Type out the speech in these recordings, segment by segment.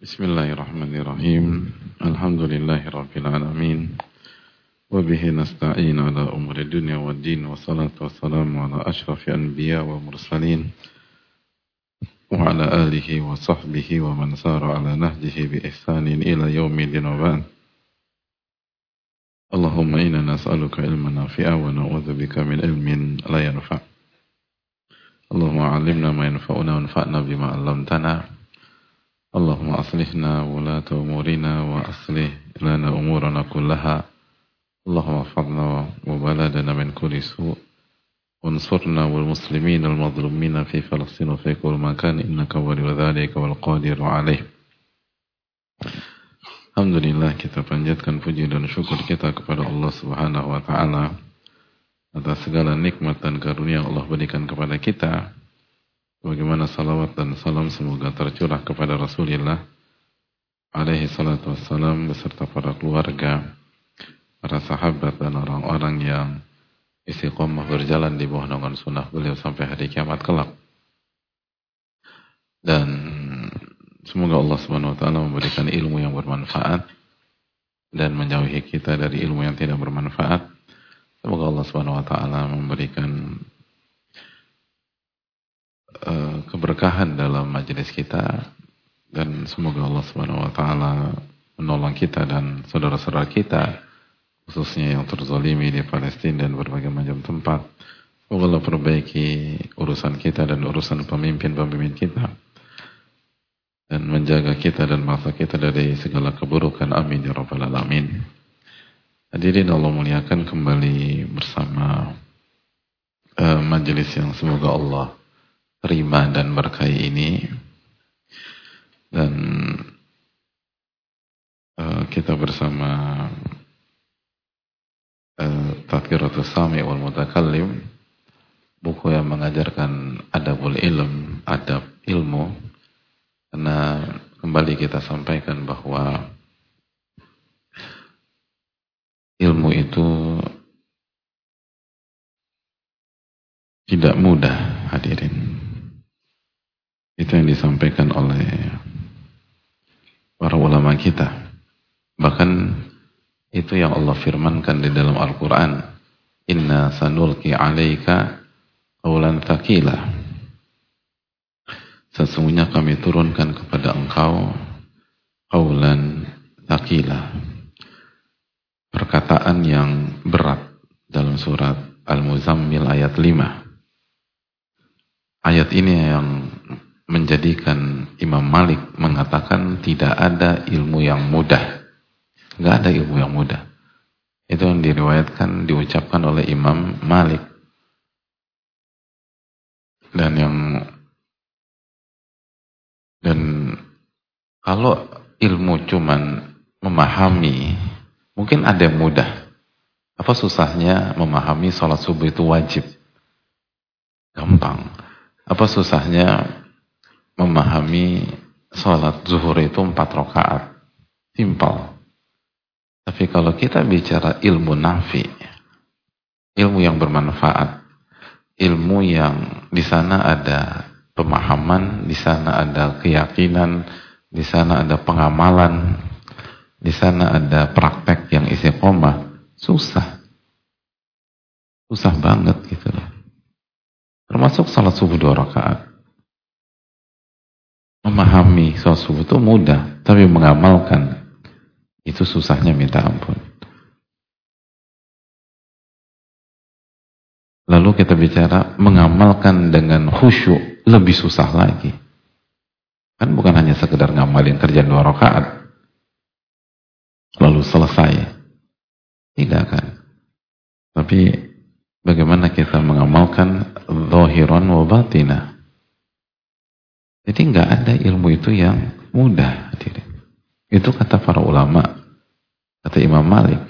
Bismillahirrahmanirrahim. Alhamdulillahirabbil alamin. Wa bihi nasta'in ala umuri dunya waddin, wassalatu wassalamu ala asyrafil anbiya wa mursalin wa ala alihi wa sahbihi wa man sara ala nahjihi bi ihsanin ila yaumil wa ba'd. Allahumma inna nas'aluka ilman nafi'a wa na'udzubika min ilmin la yanfa'. Allahumma 'allimna ma yanfa'una wanfa'na bima 'allamtana. Allahumma aslihna wulata umurina wa aslih lana umurana kullaha. Allahumma fadna wa baladana min kulli su' wansurna wal muslimin al madlumina fi Falastin wa fi kulli makan innaka waliyyu dzalika wal qadiru alaih. Alhamdulillah, kita panjatkan puji dan syukur kita kepada Allah Subhanahu wa taala atas segala nikmat dan karunia yang Allah berikan kepada kita. Bagaimana salawat dan salam semoga tercurah kepada Rasulullah alaihi salatu wassalam beserta para keluarga, para sahabat dan orang-orang yang istiqomah berjalan di bawah naungan sunnah beliau sampai hari kiamat kelak. Dan semoga Allah Subhanahu wa taala memberikan ilmu yang bermanfaat dan menjauhi kita dari ilmu yang tidak bermanfaat. Semoga Allah Subhanahu wa taala memberikan keberkahan dalam majelis kita, dan semoga Allah Subhanahu wa taala menolong kita dan saudara-saudara kita khususnya yang terzalimi di Palestina dan berbagai macam tempat. Semoga Allah perbaiki urusan kita dan urusan pemimpin-pemimpin kita dan menjaga kita dan bangsa kita dari segala keburukan. Amin ya rabbal alamin. Hadirin Allah muliakan, kembali bersama majelis yang semoga Allah terima dan berkahi ini, dan kita bersama Tadhkiratus Sami' wal Mutakallim, buku yang mengajarkan adabul ilm, adab ilmu. Karena kembali kita sampaikan bahwa ilmu itu tidak mudah, hadirin. Itu yang disampaikan oleh para ulama kita. Bahkan itu yang Allah firmankan di dalam Al-Quran. Inna sanulqi 'alaika qawlan thaqila. Sesungguhnya kami turunkan kepada engkau qawlan thaqila, perkataan yang berat, dalam surat Al-Muzammil ayat 5. Ayat ini yang menjadikan Imam Malik mengatakan tidak ada ilmu yang mudah. Nggak ada ilmu yang mudah. Itu yang diriwayatkan, diucapkan oleh Imam Malik. Dan kalau ilmu cuman memahami, mungkin ada yang mudah. Apa susahnya memahami sholat subuh itu wajib? Gampang. Apa susahnya memahami sholat zuhur itu 4 rakaat? Simpel. Tapi kalau kita bicara ilmu nafi, ilmu yang bermanfaat, ilmu yang di sana ada pemahaman, di sana ada keyakinan, di sana ada pengamalan, di sana ada praktek yang istiqomah, susah. Susah banget gitu loh. Termasuk salat subuh 2 rakaat. Memahami salat subuh itu mudah, tapi mengamalkan itu susahnya minta ampun. Lalu kita bicara mengamalkan dengan khusyuk, lebih susah lagi. Kan bukan hanya sekedar ngamalin kerjaan 2 rakaat lalu selesai. Tidak kan? Tapi bagaimana kita mengamalkan zahiran wa batinah. Jadi nggak ada ilmu itu yang mudah. Itu kata para ulama, kata Imam Malik.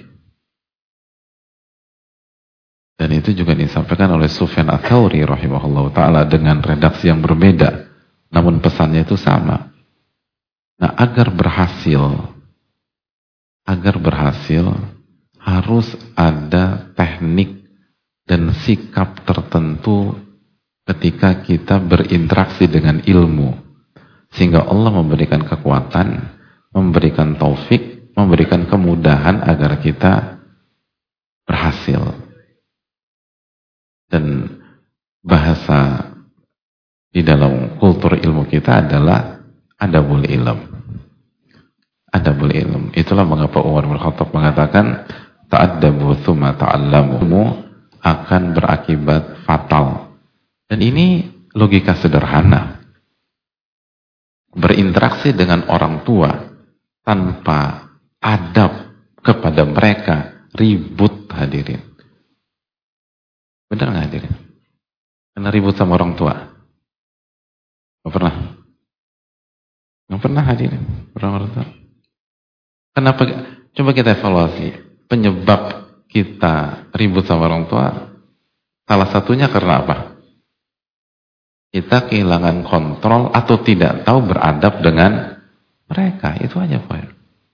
Dan itu juga disampaikan oleh Sufyan Ats-Tsauri rahimahullah ta'ala dengan redaksi yang berbeda. Namun pesannya itu sama. Nah, agar berhasil harus ada teknik dan sikap tertentu ketika kita berinteraksi dengan ilmu. Sehingga Allah memberikan kekuatan, memberikan taufik, memberikan kemudahan agar kita berhasil. Dan bahasa di dalam kultur ilmu kita adalah adabul ilm. Adabul ilm. Itulah mengapa Umar bin Khattab mengatakan ta'addabu tsumma ta'allamu akan berakibat fatal. Dan ini logika sederhana. Berinteraksi dengan orang tua tanpa adab kepada mereka ribut, hadirin. Benar nggak, hadirin? Karena ribut sama orang tua. Nggak pernah? Nggak pernah, hadirin? Pernah orang tua? Kenapa? Coba kita evaluasi. Penyebab kita ribut sama orang tua, salah satunya karena apa? Kita kehilangan kontrol atau tidak tahu beradab dengan mereka. Itu aja, Pak.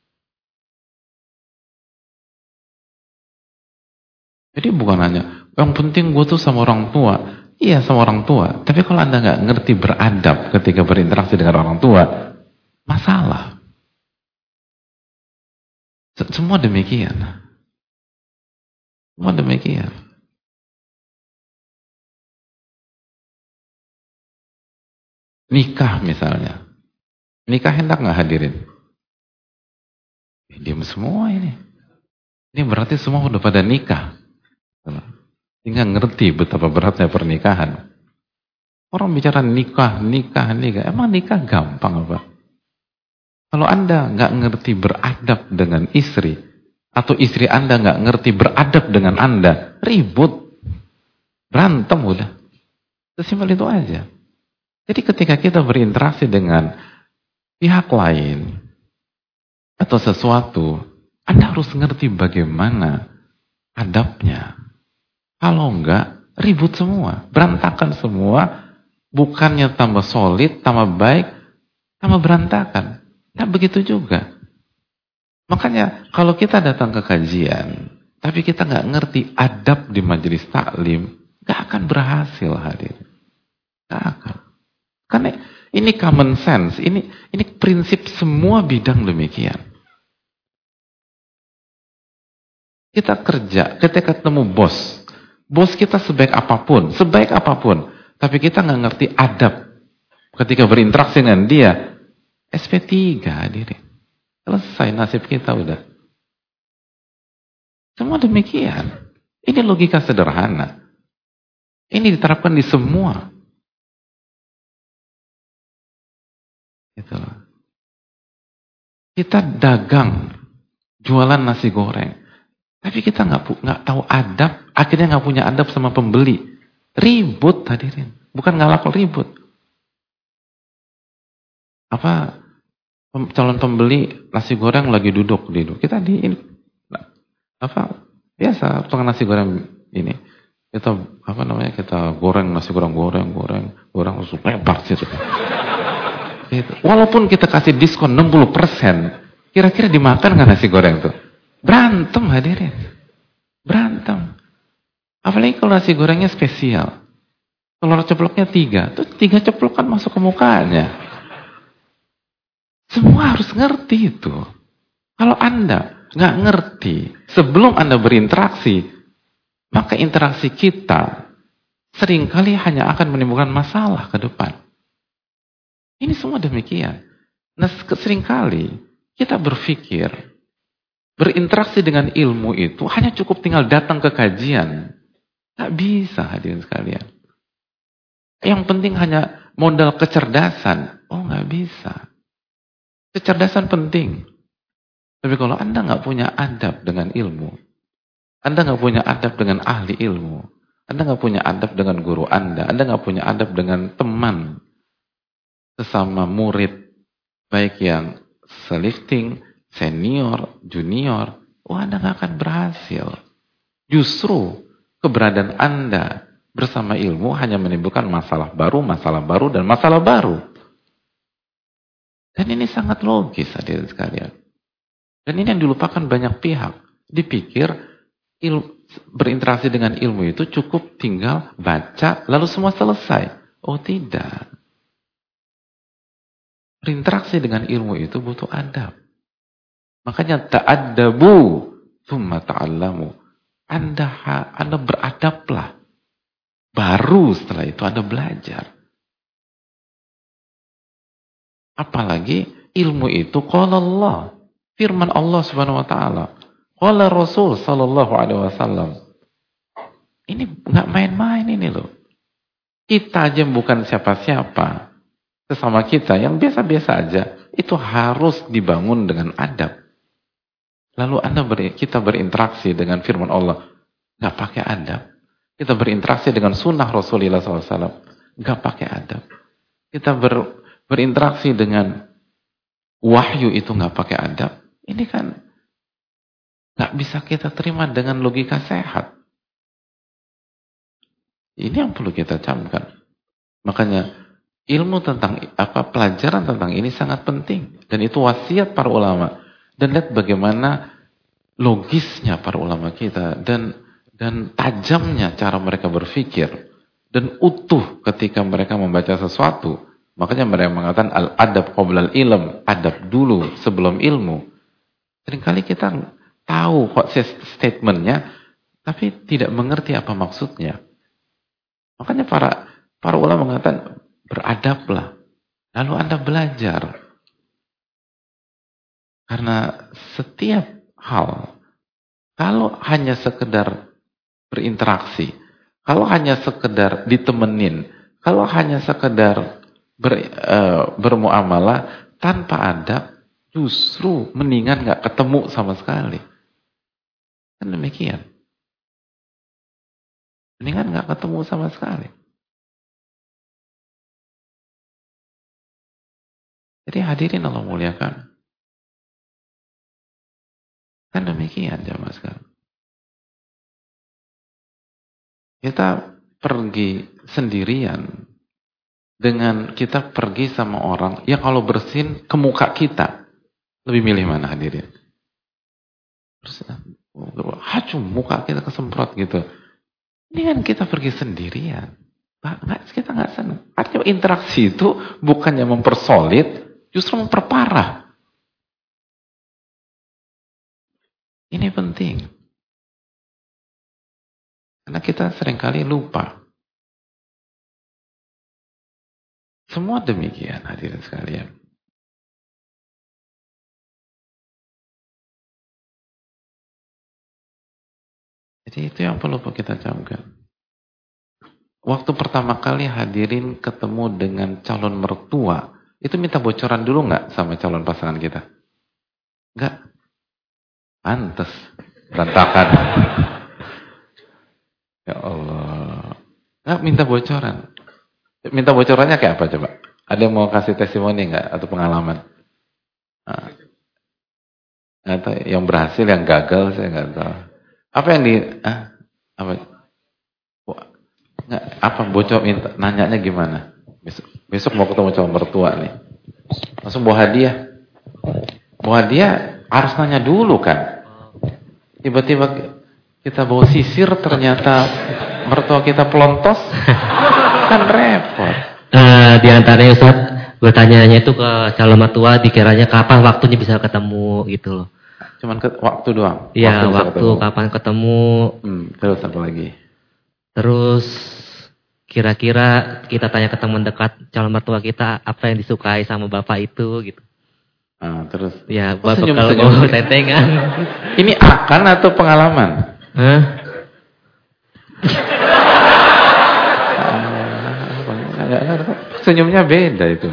Jadi bukan hanya, yang penting gue tuh sama orang tua. Iya, sama orang tua. Tapi kalau Anda nggak ngerti beradab ketika berinteraksi dengan orang tua, masalah. Semua demikian. Semua demikian. Nikah misalnya. Nikah hendak nggak hadirin? Diam semua ini. Ini berarti semua udah pada nikah. Tinggal ngerti betapa beratnya pernikahan. Orang bicara nikah. Emang nikah gampang apa? Kalau Anda nggak ngerti beradab dengan istri, atau istri Anda nggak ngerti beradab dengan Anda, ribut, berantem udah. Sesimpel itu aja. Jadi ketika kita berinteraksi dengan pihak lain atau sesuatu, Anda harus ngerti bagaimana adabnya. Kalau enggak, ribut semua, berantakan semua, bukannya tambah solid, tambah baik, tambah berantakan. Nah begitu juga. Makanya kalau kita datang ke kajian, tapi kita nggak ngerti adab di majelis taklim, nggak akan berhasil, hadir. Nggak akan. Karena ini common sense, ini prinsip semua bidang demikian. Kita kerja, ketika ketemu bos kita sebaik apapun, tapi kita nggak ngerti adab ketika berinteraksi dengan dia, SP3 hadirin. Selesai nasib kita udah. Semua demikian. Ini logika sederhana. Ini diterapkan di semua. Gitu. Kita dagang, jualan nasi goreng. Tapi kita nggak tahu adab, akhirnya nggak punya adab sama pembeli. Ribut hadirin. Bukan ngalap, ribut. Apa calon pembeli nasi goreng lagi duduk. Kita biasa tukang nasi goreng ini. Kita goreng nasi goreng langsung lebar situ. Gitu. Walaupun kita kasih diskon 60%, kira-kira dimakan nggak nasi goreng tuh? Berantem hadirin. Berantem. Apalagi kalau nasi gorengnya spesial. Telur ceploknya 3, tuh 3 ceplokan masuk ke mukanya. Semua harus ngerti itu. Kalau Anda nggak ngerti sebelum Anda berinteraksi, maka interaksi kita seringkali hanya akan menimbulkan masalah ke depan. Ini semua demikian. Nah, seringkali kita berpikir berinteraksi dengan ilmu itu hanya cukup tinggal datang ke kajian. Nggak bisa hadirin sekalian. Yang penting hanya modal kecerdasan. Oh, nggak bisa. Kecerdasan penting. Tapi kalau Anda nggak punya adab dengan ilmu, Anda nggak punya adab dengan ahli ilmu, Anda nggak punya adab dengan guru Anda nggak punya adab dengan teman, sesama murid, baik yang selifting, senior, junior, Anda nggak akan berhasil. Justru keberadaan Anda bersama ilmu hanya menimbulkan masalah baru, dan masalah baru. Dan ini sangat logis hadirin sekalian. Dan ini yang dilupakan banyak pihak. Dipikir berinteraksi dengan ilmu itu cukup tinggal baca lalu semua selesai. Oh tidak. Berinteraksi dengan ilmu itu butuh adab. Makanya ta'addabu tsumma ta'allamu. Anda beradablah. Baru setelah itu Anda belajar. Apalagi ilmu itu qala Allah. Firman Allah Subhanahu wa taala. Qala Rasul sallallahu alaihi wasallam. Ini enggak main-main ini loh. Kita aja bukan siapa-siapa. Sesama kita yang biasa-biasa aja, itu harus dibangun dengan adab. Lalu kita berinteraksi dengan firman Allah, nggak pakai adab. Kita berinteraksi dengan sunnah Rasulullah SAW, nggak pakai adab. Kita berinteraksi dengan wahyu itu nggak pakai adab. Ini kan nggak bisa kita terima dengan logika sehat. Ini yang perlu kita camkan. Makanya ilmu tentang pelajaran tentang ini sangat penting, dan itu wasiat para ulama. Dan lihat bagaimana logisnya para ulama kita dan tajamnya cara mereka berpikir dan utuh ketika mereka membaca sesuatu. Makanya mereka mengatakan al-adab qabla al-ilm, adab dulu sebelum ilmu. Seringkali kita tahu kok statementnya, tapi tidak mengerti apa maksudnya. Makanya para ulama mengatakan beradablah, lalu Anda belajar. Karena setiap hal, kalau hanya sekedar berinteraksi, kalau hanya sekedar ditemenin, kalau hanya sekedar bermuamalah tanpa adab, justru mendingan nggak ketemu sama sekali. Kan demikian. Mendingan nggak ketemu sama sekali. Jadi hadirin Allah muliakan. Kan demikian jamaah sekalian. Kita pergi sendirian dengan kita pergi sama orang yang kalau bersin ke muka kita, lebih milih mana hadirin? Hacum muka kita kesemprot gitu. Ini kan kita pergi sendirian. Kita nggak senang. Artinya interaksi itu bukannya mempersolid, justru memperparah. Ini penting. Karena kita seringkali lupa. Semua demikian hadirin sekalian. Jadi itu yang perlu kita camkan. Waktu pertama kali hadirin ketemu dengan calon mertua, itu minta bocoran dulu nggak sama calon pasangan kita? Nggak. Pantes berantakan. Ya Allah. Nggak minta bocoran. Minta bocorannya kayak apa coba? Ada yang mau kasih testimoni nggak atau pengalaman? Nah. Atau yang berhasil, yang gagal saya nggak tahu. Apa yang apa? Nggak, apa bocor minta? Nanyanya gimana? Besok mau ketemu calon mertua nih. Langsung bawa hadiah. Bawa hadiah harus nanya dulu kan. Tiba-tiba kita bawa sisir, ternyata mertua kita pelontos, kan repot. Di antaranya Ustaz, bertanyanya itu ke calon mertua, dikiranya kapan waktunya bisa ketemu gitu loh. Cuman waktu doang? Iya, waktu kapan ketemu. Terus apa lagi? Terus kira-kira kita tanya ke teman dekat calon mertua kita, apa yang disukai sama bapak itu gitu. Terus ya bapak kalau mau tentengan. Ini akan atau pengalaman? Senyumnya beda itu.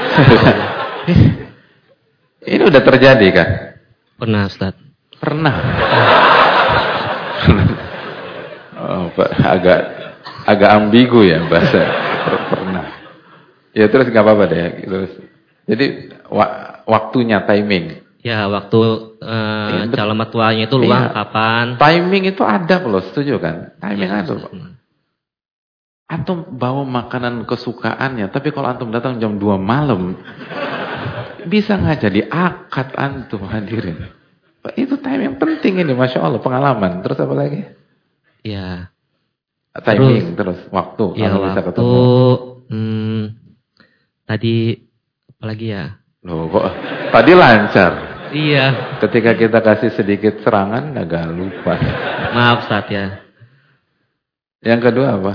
Ini udah terjadi kan? Pernah Ustaz. Pernah. Agak ambigu ya bahasa pernah. Ya terus nggak apa-apa deh. Terus jadi waktunya timing. Ya waktu calon mertuanya itu luang kapan? Timing itu adab loh, setuju kan? Timing adab. Antum bawa makanan kesukaannya, tapi kalau antum datang jam 2 malam, bisa nggak jadi akad antum hadirin? Itu timing penting ini, masya Allah, pengalaman. Terus apa lagi? Ya. Timing terus waktu. Ya waktu. bisa ketemu. Tadi apa lagi ya? Loh kok tadi lancar? Iya. Ketika kita kasih sedikit serangan agak lupa. Maaf Ustaz ya. Yang kedua apa?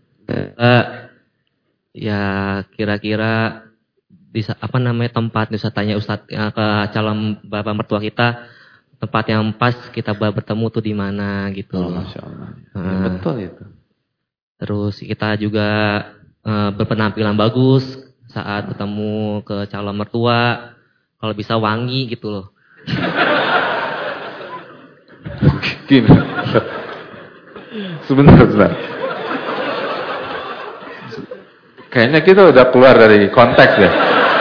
Ya kira-kira bisa apa namanya tempat bisa tanya Ustaz ke calon bapak mertua kita, tempat yang pas kita bertemu tuh di mana gitu. Oh, Masya Allah. Ya, betul itu. Terus kita juga berpenampilan bagus saat ketemu ke calon mertua. Kalau bisa wangi gitu loh. Gini. Sebentar. Kayaknya kita udah keluar dari konteks ya.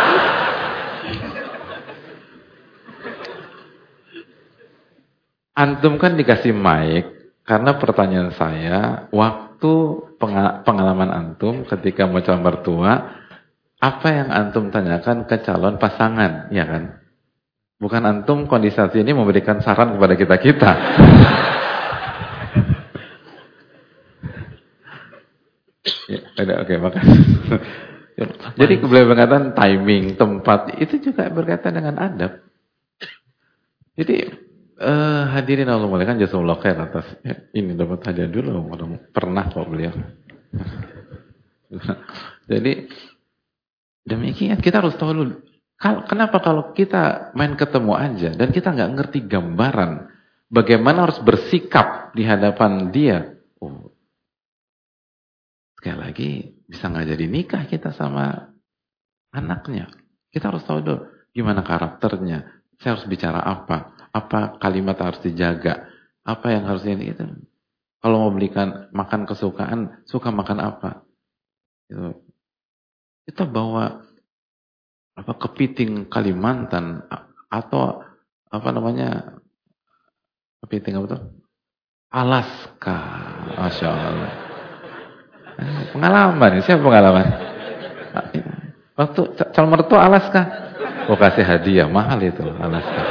Antum kan dikasih mic karena pertanyaan saya, waktu pengalaman antum ketika mau calon mertua, apa yang antum tanyakan ke calon pasangan, ya kan? Bukan antum kondisi ini memberikan saran kepada kita-kita. Ya, oke, makasih. Jadi beliau berkaitan timing, tempat, itu juga berkaitan dengan adab. Jadi hadirin Allah muliakan jazakumullah khair atas ini dapat hadiah dulu, pernah kok beliau. Jadi demikian kita harus tahu dulu. Kenapa kalau kita main ketemu aja dan kita nggak ngerti gambaran bagaimana harus bersikap di hadapan dia, sekali lagi bisa nggak jadi nikah kita sama anaknya. Kita harus tahu dulu gimana karakternya. Saya harus bicara apa kalimat harus dijaga, apa yang harus ini itu. Kalau mau belikan makan kesukaan, suka makan apa? Itu. Kita bawa kepiting Kalimantan atau apa namanya? Kepiting apa tuh? Alaska. Masya Allah. Pengalaman, siapa pengalaman? Waktu calon mertua Alaska. Oh kasih hadiah, mahal itu Alaska.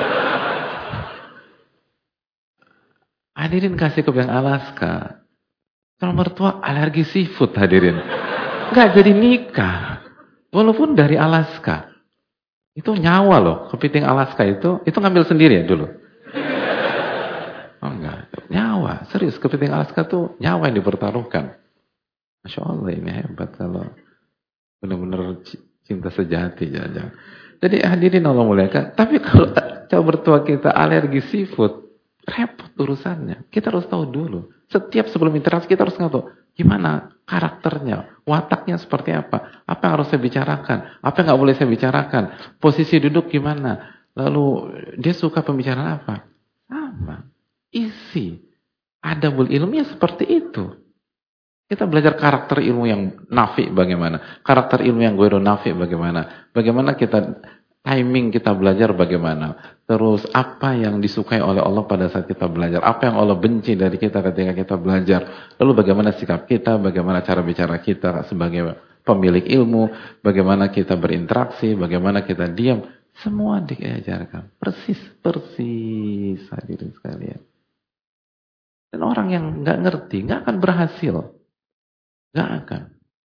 Hadirin kasih ke yang Alaska. Calon mertua alergi seafood hadirin. Enggak jadi nikah. Walaupun dari Alaska. Itu nyawa loh, kepiting Alaska itu ngambil sendiri ya dulu. Oh enggak, nyawa. Serius, kepiting Alaska tuh nyawa yang dipertaruhkan. Masya Allah ini hebat kalau benar-benar cinta sejati. Jangan. Jadi hadirin Allah muliakan. Tapi kalau calon mertua kita alergi seafood, repot urusannya. Kita harus tahu dulu. Setiap sebelum interaksi kita harus tahu gimana karakternya, wataknya seperti apa yang harus saya bicarakan, apa yang nggak boleh saya bicarakan, posisi duduk gimana, lalu dia suka pembicaraan apa, sama, isi, adabul ilmiah seperti itu. Kita belajar karakter ilmu yang nafi bagaimana, karakter ilmu yang ghairu nafi bagaimana kita timing kita belajar bagaimana, terus apa yang disukai oleh Allah pada saat kita belajar, apa yang Allah benci dari kita ketika kita belajar, lalu bagaimana sikap kita, bagaimana cara bicara kita sebagai pemilik ilmu, bagaimana kita berinteraksi, bagaimana kita diam, semua diajarkan persis hadirin sekalian. Dan orang yang nggak ngerti nggak akan berhasil. Nggak akan.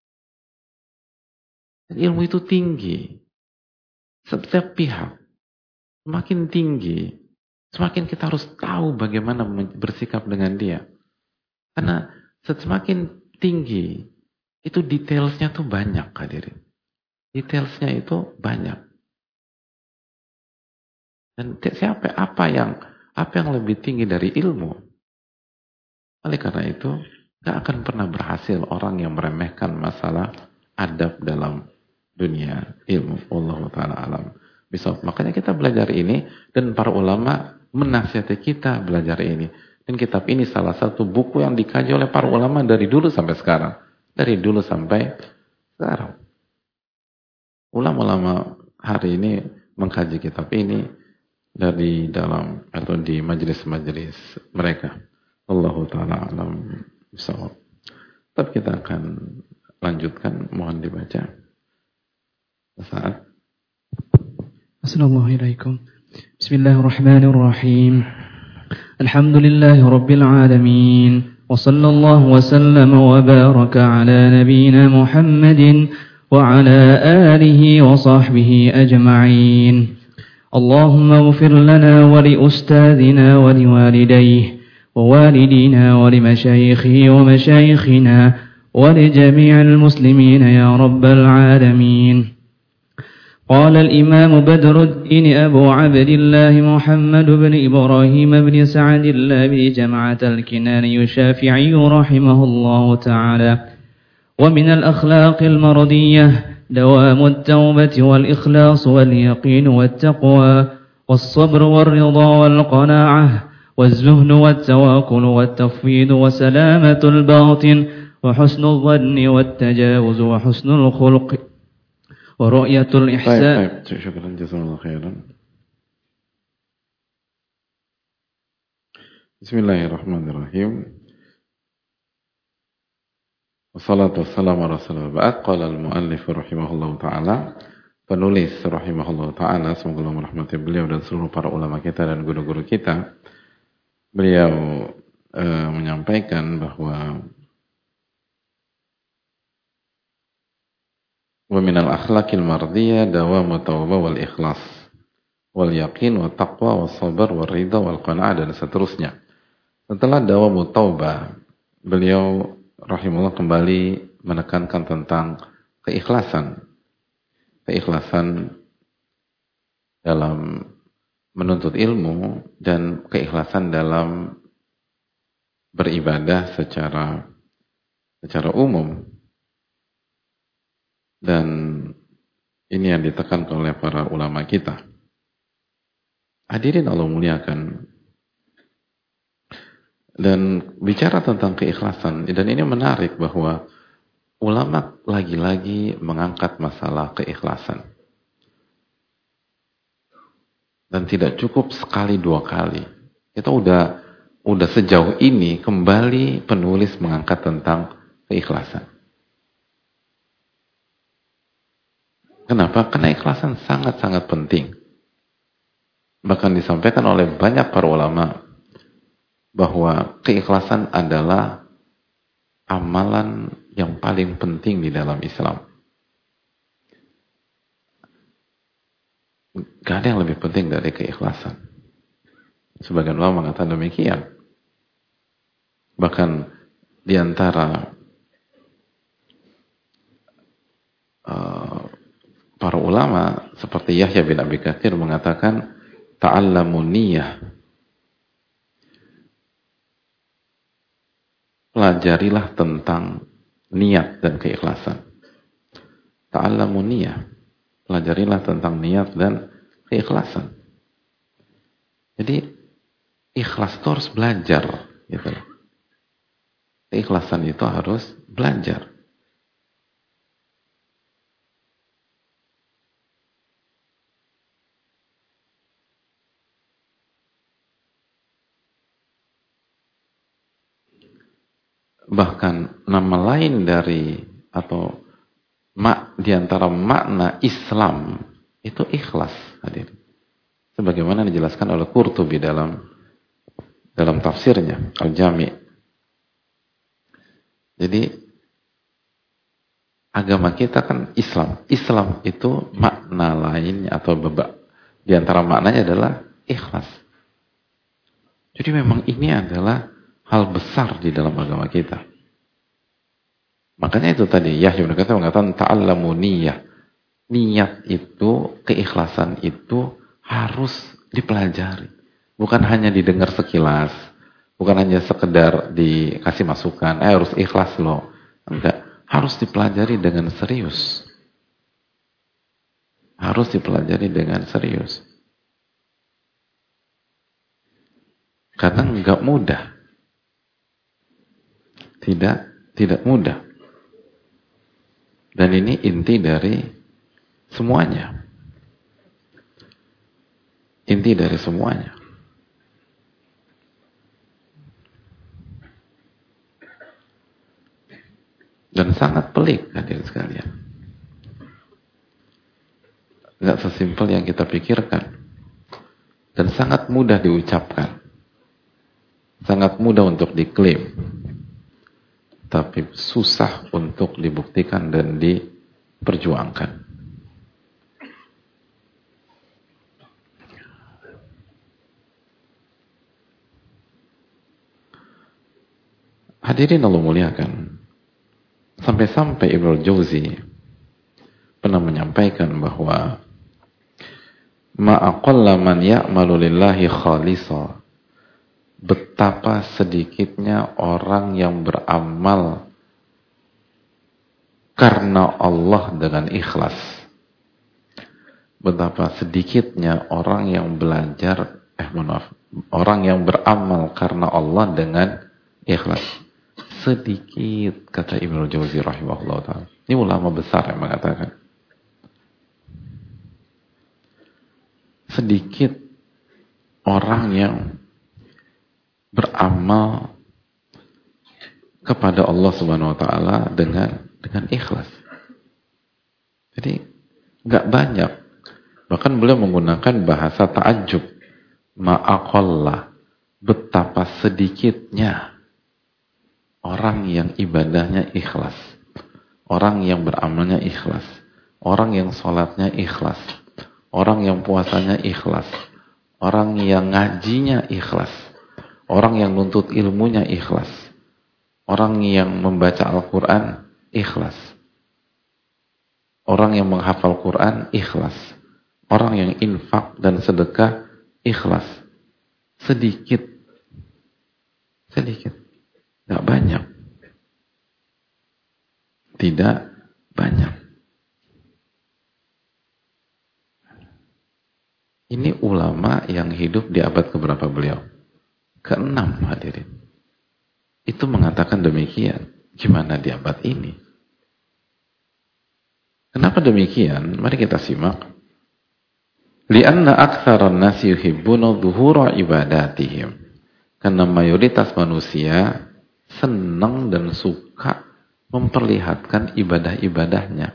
Dan ilmu itu tinggi. Setiap pihak. Semakin tinggi. Semakin kita harus tahu bagaimana bersikap dengan dia. Karena semakin tinggi. Itu detailsnya tuh banyak hadirin. Detailsnya itu banyak. Dan apa yang lebih tinggi dari ilmu? Oleh karena itu, gak akan pernah berhasil orang yang meremehkan masalah adab dalam dunia ilmu. Wallahu ta'ala alam. Makanya kita belajar ini dan para ulama menasihati kita belajar ini. Dan kitab ini salah satu buku yang dikaji oleh para ulama dari dulu sampai sekarang. Dari dulu sampai sekarang. Ulama-ulama hari ini mengkaji kitab ini dari dalam atau di majelis-majelis mereka. Wallahu ta'ala alam. Tapi kita akan lanjutkan, mohon dibaca saat. Assalamualaikum. Bismillahirrahmanirrahim. Alhamdulillahi rabbil alamin. Wa sallallahu wa sallam wa baraka ala nabiyyina Muhammadin وعلى آله وصحبه أجمعين. اللهم اغفر لنا ولأستاذنا ولوالديه ووالدينا ولمشايخه ومشايخنا ولجميع المسلمين يا رب العالمين. قال الإمام بدر الدين أبو عبد الله محمد بن إبراهيم بن سعد اللابي جمعة الكناني الشافعي رحمه الله تعالى: ومن الأخلاق المرضية دوام التوبة والإخلاص واليقين والتقوى والصبر والرضا والقناعة والزهد والتواكل والتفويض وسلامة الباطن وحسن الظن والتجاوز وحسن الخلق ورؤية الإحسان. شكرا جزاك الله خيرا. بسم الله الرحمن الرحيم. Wassalatu wassalamu ala rasulillah. Ba'd qala al-muallif rahimahullahu ta'ala, penulis rahimahullahu ta'ala, semoga Allah merahmati beliau dan seluruh para ulama kita dan guru-guru kita. Beliau menyampaikan bahwa wa minal akhlaqil mardiyah dawamu taubah wal ikhlas wal yaqin wa taqwa was sabar wal ridha wal qanaah dan seterusnya. Setelah dawamu taubah, beliau rahimahullah kembali menekankan tentang keikhlasan dalam menuntut ilmu dan keikhlasan dalam beribadah secara umum, dan ini yang ditekankan oleh para ulama kita. Hadirin Allah muliakan. Dan bicara tentang keikhlasan, dan ini menarik bahwa ulama lagi-lagi mengangkat masalah keikhlasan. Dan tidak cukup sekali dua kali. Kita udah sejauh ini kembali penulis mengangkat tentang keikhlasan. Kenapa? Karena ikhlasan sangat-sangat penting. Bahkan disampaikan oleh banyak para ulama bahwa keikhlasan adalah amalan yang paling penting di dalam Islam. Gak ada yang lebih penting dari keikhlasan. Sebagian ulama mengatakan demikian. Bahkan di antara para ulama seperti Yahya bin Abi Katsir mengatakan ta'allamun niyah. Pelajarilah tentang niat dan keikhlasan. Ta'allamun niyah. Pelajarilah tentang niat dan keikhlasan. Jadi ikhlas itu harus belajar, gitu. Keikhlasan itu harus belajar. Bahkan nama lain dari atau di antara makna Islam itu ikhlas, hadir. Sebagaimana dijelaskan oleh Qurtubi dalam tafsirnya Al-Jami'. Jadi agama kita kan Islam. Islam itu makna lainnya atau di antara maknanya adalah ikhlas. Jadi memang ini adalah hal besar di dalam agama kita. Makanya itu tadi Yahya bin Katsir mengatakan ta'allamu niyah. Niat itu, keikhlasan itu harus dipelajari. Bukan hanya didengar sekilas, bukan hanya sekedar dikasih masukan, harus ikhlas loh. Enggak, harus dipelajari dengan serius. Harus dipelajari dengan serius. Karena enggak mudah. Tidak mudah. Dan ini inti dari semuanya. Inti dari semuanya. Dan sangat pelik, hadirin sekalian. Enggak sesimpel yang kita pikirkan. Dan sangat mudah diucapkan. Sangat mudah untuk diklaim. Tapi susah untuk dibuktikan dan perjuangkan. Hadirin Allah muliakan, sampai-sampai Ibnu Jauzi pernah menyampaikan bahwa ma'aqalla man ya'malu lillahi khalisa, betapa sedikitnya orang yang beramal karena Allah dengan ikhlas. Betapa sedikitnya orang yang belajar, orang yang beramal karena Allah dengan ikhlas. Sedikit, kata Ibnu Jauzi rahimahullah ta'ala. Ini ulama besar yang mengatakan. Sedikit orang yang beramal kepada Allah Subhanahu wa taala dengan ikhlas. Jadi enggak banyak. Bahkan beliau menggunakan bahasa ta'ajjub. Ma'aqalla, betapa sedikitnya orang yang ibadahnya ikhlas, orang yang beramalnya ikhlas, orang yang sholatnya ikhlas, orang yang puasanya ikhlas, orang yang ngajinya ikhlas, orang yang nuntut ilmunya ikhlas, orang yang membaca Al-Quran ikhlas, orang yang menghafal Quran ikhlas, orang yang infak dan sedekah ikhlas. Sedikit, nggak banyak, tidak banyak. Ini ulama yang hidup di abad keberapa beliau? Ke-6, hadirin. Itu mengatakan demikian. Gimana di abad ini? Kenapa demikian? Mari kita simak. Lianna aktsaran nasi yuhibbuna dhuhura ibadatihim. Karena mayoritas manusia senang dan suka memperlihatkan ibadah-ibadahnya.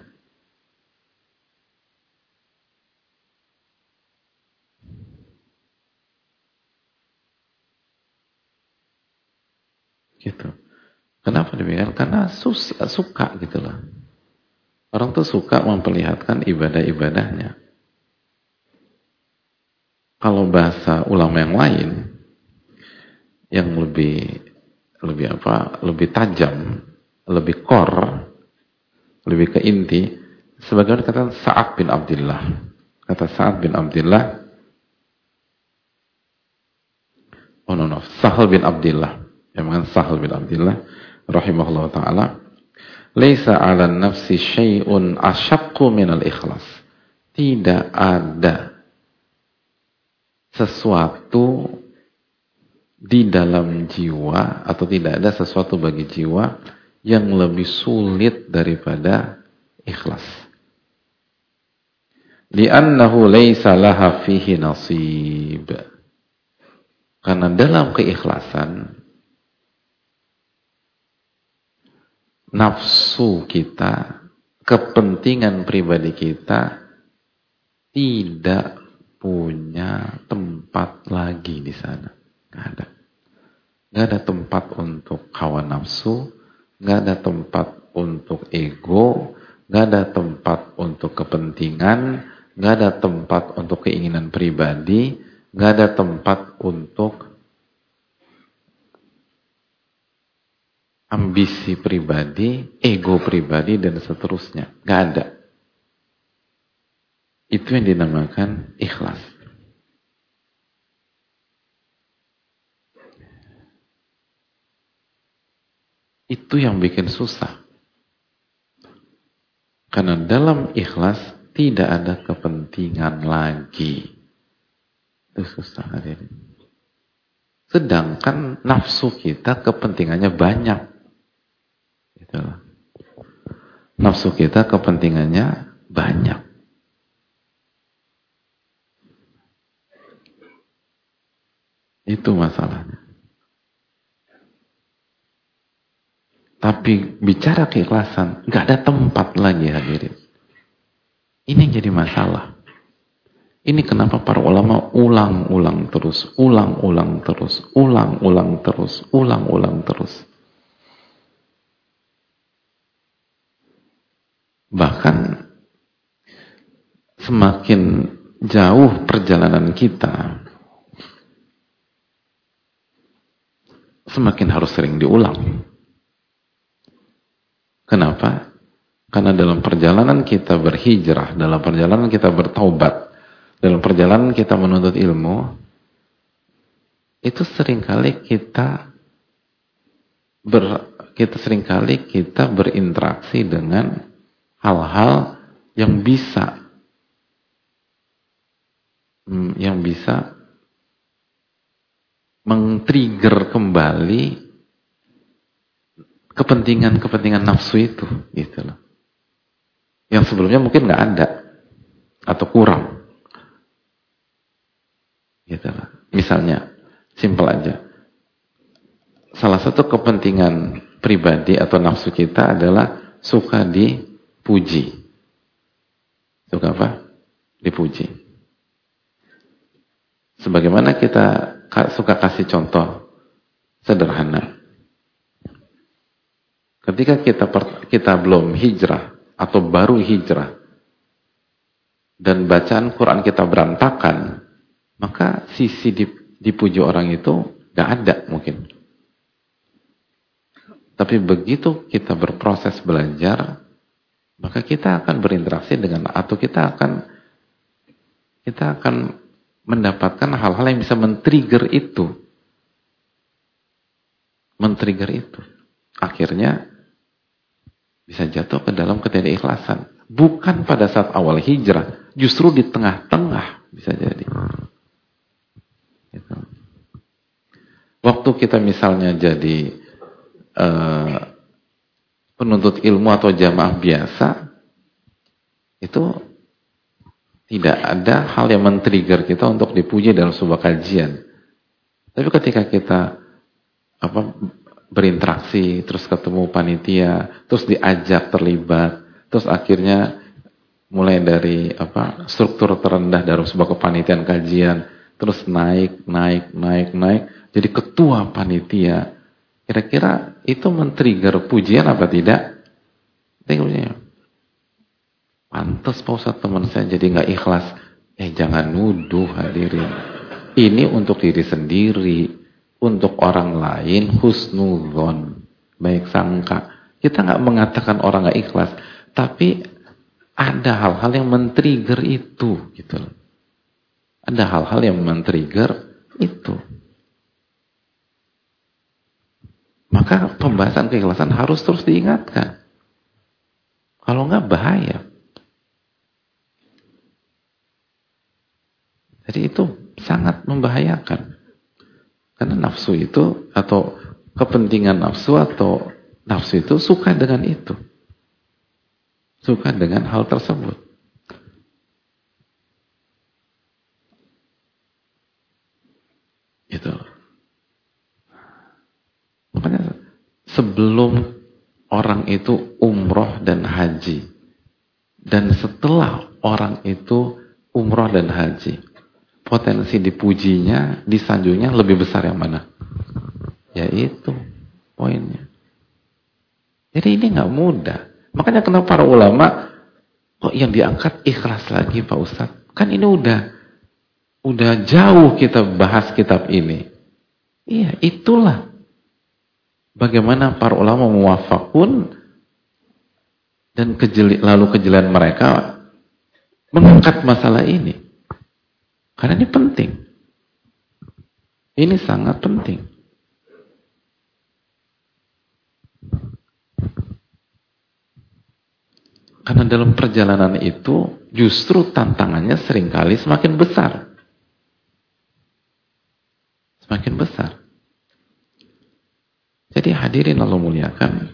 Gitu. Kenapa demikian? Karena suka gitu loh. Orang tuh suka memperlihatkan ibadah-ibadahnya. Kalau bahasa ulama yang lain yang lebih tajam, lebih core, lebih ke inti, sebagaimana kata Sa'ad bin Abdullah. Kata Sa'ad bin Abdullah, Sahal bin Abdullah. Yang mengatakan Sahal bin Abdullah rahimahullah ta'ala, laisa 'ala nafsi syai'un asyaqqu minal ikhlas. Tidak ada sesuatu di dalam jiwa, atau tidak ada sesuatu bagi jiwa yang lebih sulit daripada ikhlas. Li'annahu laisa laha fihi nasib. Karena dalam keikhlasan nafsu kita, kepentingan pribadi kita tidak punya tempat lagi di sana. Nggak ada. Nggak ada tempat untuk hawa nafsu, nggak ada tempat untuk ego, nggak ada tempat untuk kepentingan, nggak ada tempat untuk keinginan pribadi, nggak ada tempat untuk ambisi pribadi, ego pribadi, dan seterusnya. Nggak ada. Itu yang dinamakan ikhlas. Itu yang bikin susah. Karena dalam ikhlas tidak ada kepentingan lagi. Itu susah, hadirin. Sedangkan nafsu kita kepentingannya banyak. Itulah. Nafsu kita kepentingannya banyak. Itu masalahnya. Tapi bicara keikhlasan, nggak ada tempat lagi, hadirin. Ini yang jadi masalah. Ini kenapa para ulama ulang-ulang terus. Bahkan semakin jauh perjalanan kita, semakin harus sering diulang. Kenapa? Karena dalam perjalanan kita berhijrah, dalam perjalanan kita bertaubat, dalam perjalanan kita menuntut ilmu, itu seringkali kita berinteraksi dengan hal-hal yang bisa men-trigger kembali kepentingan nafsu itu, gitu loh. Yang sebelumnya mungkin nggak ada atau kurang, gitu loh. Misalnya, simpel aja. Salah satu kepentingan pribadi atau nafsu kita adalah suka dipuji. Suka apa? Dipuji. Sebagaimana kita suka kasih contoh sederhana. Ketika kita belum hijrah atau baru hijrah dan bacaan Quran kita berantakan, maka sisi dipuji orang itu gak ada mungkin. Tapi begitu kita berproses belajar, maka kita akan berinteraksi dengan, atau kita akan mendapatkan hal-hal yang bisa men-trigger itu. Men-trigger itu. Akhirnya bisa jatuh ke dalam ketidakikhlasan. Bukan pada saat awal hijrah, justru di tengah-tengah bisa jadi. Gitu. Waktu kita misalnya jadi penuntut ilmu atau jamaah biasa, itu tidak ada hal yang men-trigger kita untuk dipuji dalam sebuah kajian. Tapi ketika kita berinteraksi, terus ketemu panitia, terus diajak terlibat, terus akhirnya mulai dari struktur terendah dalam sebuah kepanitiaan kajian, terus naik, jadi ketua panitia. Kira-kira itu men-trigger pujian apa tidak? Pantes Pak Ustadz, teman saya jadi nggak ikhlas. Jangan nuduh, hadirin. Ini untuk diri sendiri, untuk orang lain husnudzon, baik sangka. Kita nggak mengatakan orang nggak ikhlas, tapi ada hal-hal yang men-trigger itu, gitu. Ada hal-hal yang men-trigger itu. Maka pembahasan keikhlasan harus terus diingatkan. Kalau nggak bahaya. Jadi itu sangat membahayakan. Karena nafsu itu, atau kepentingan nafsu atau nafsu itu suka dengan itu. Suka dengan hal tersebut. Gitu. Makanya sebelum orang itu umroh dan haji, dan setelah orang itu umroh dan haji, potensi dipujinya, disanjungnya lebih besar yang mana? Ya itu poinnya. Jadi ini nggak mudah. Makanya kenapa para ulama kok yang diangkat ikhlas lagi Pak Ustadz? Kan ini udah jauh kita bahas kitab ini. Iya, itulah bagaimana para ulama muwafaqun dan lalu kejelian mereka mengangkat masalah ini. Karena ini penting. Ini sangat penting. Karena dalam perjalanan itu justru tantangannya seringkali semakin besar. Semakin besar. Jadi hadirin Allah muliakan.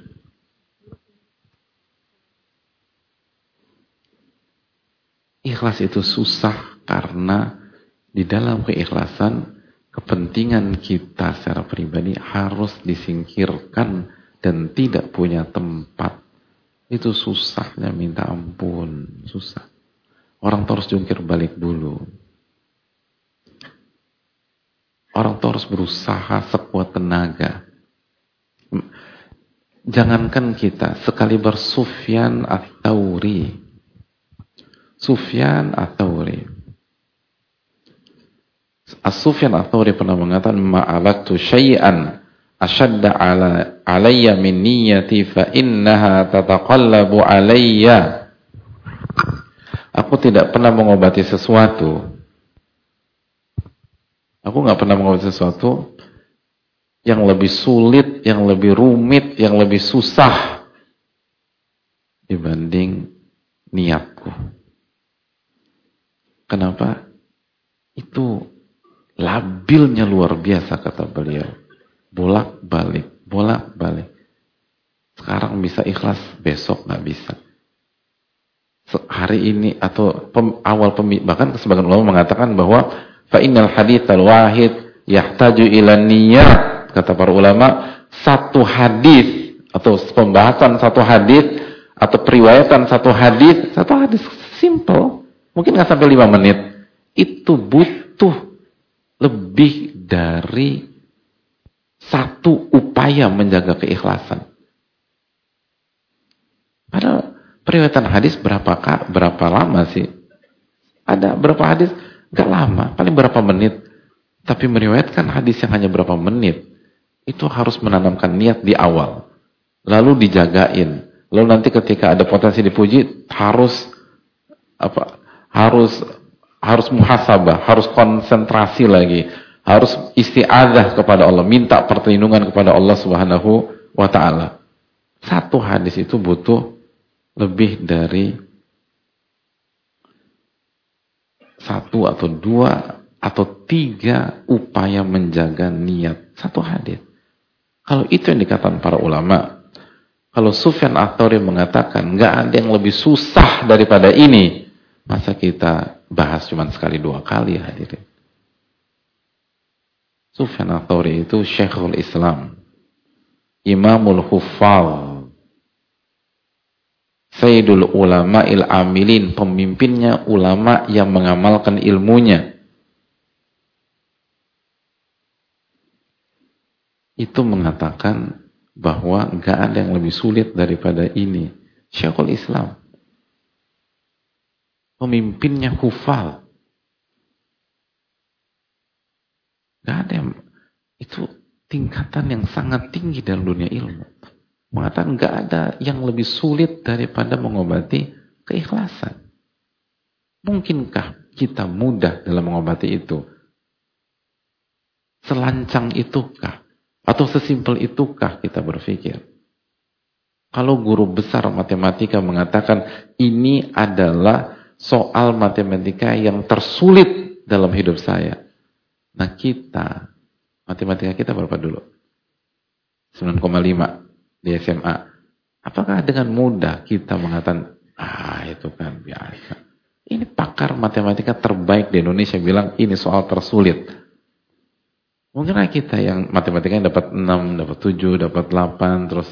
Ikhlas itu susah karena di dalam keikhlasan kepentingan kita secara pribadi harus disingkirkan dan tidak punya tempat. Itu susahnya minta ampun, susah. Orang tuh harus jungkir balik dulu. Orang tuh harus berusaha sekuat tenaga. Jangankan kita, sekali Sufyan Ats-Tsauri. Sufyan Ats-Tsauri. Sufyan Ats-Tsauri pernah mengatakan ma'alatu syai'an ashadda alayya min niyyati fa innaha tataqallabu alayya. Aku tidak pernah mengobati sesuatu. Aku nggak pernah mengobati sesuatu yang lebih sulit, yang lebih rumit, yang lebih susah dibanding niatku. Kenapa? Itu labilnya luar biasa, kata beliau. Bolak-balik. Sekarang bisa ikhlas, besok nggak bisa. Hari ini atau bahkan sebagian ulama mengatakan bahwa fa innal haditsal wahid yahtaju ila niyyat. Kata para ulama, satu hadis atau pembahasan satu hadis atau periwayatan satu hadis simple, mungkin nggak sampai 5 menit, itu butuh lebih dari satu upaya menjaga keikhlasan. Padahal periwayatan hadis berapa lama sih? Ada berapa hadis? Nggak lama, paling berapa menit. Tapi meriwayatkan hadis yang hanya berapa menit, itu harus menanamkan niat di awal, lalu dijagain, lalu nanti ketika ada potensi dipuji harus muhasabah, harus konsentrasi lagi, harus isti'adzah kepada Allah, minta perlindungan kepada Allah Subhanahu wa taala. Satu hadis itu butuh lebih dari 1 atau 2 atau 3 upaya menjaga niat satu hadis. Kalau itu yang dikatakan para ulama, kalau Sufyan Ats-Tsauri mengatakan nggak ada yang lebih susah daripada ini, masa kita bahas cuma sekali 2 kali hadirin. Sufyan Ats-Tsauri itu Syekhul Islam, Imamul Huffaz, Sayyidul Ulama'il Amilin, pemimpinnya ulama yang mengamalkan ilmunya. Itu mengatakan bahwa nggak ada yang lebih sulit daripada ini. Syekhul Islam, pemimpinnya hufal, nggak ada yang, itu tingkatan yang sangat tinggi dalam dunia ilmu. Mengatakan nggak ada yang lebih sulit daripada mengobati keikhlasan. Mungkinkah kita mudah dalam mengobati itu? Selancang itukah? Atau sesimpel itukah kita berpikir? Kalau guru besar matematika mengatakan ini adalah soal matematika yang tersulit dalam hidup saya. Nah kita, matematika kita berapa dulu? 9,5 di SMA. Apakah dengan mudah kita mengatakan, itu kan biasa. Ini pakar matematika terbaik di Indonesia bilang ini soal tersulit. Mungkin kita yang matematikanya dapat 6, dapat 7, dapat 8, terus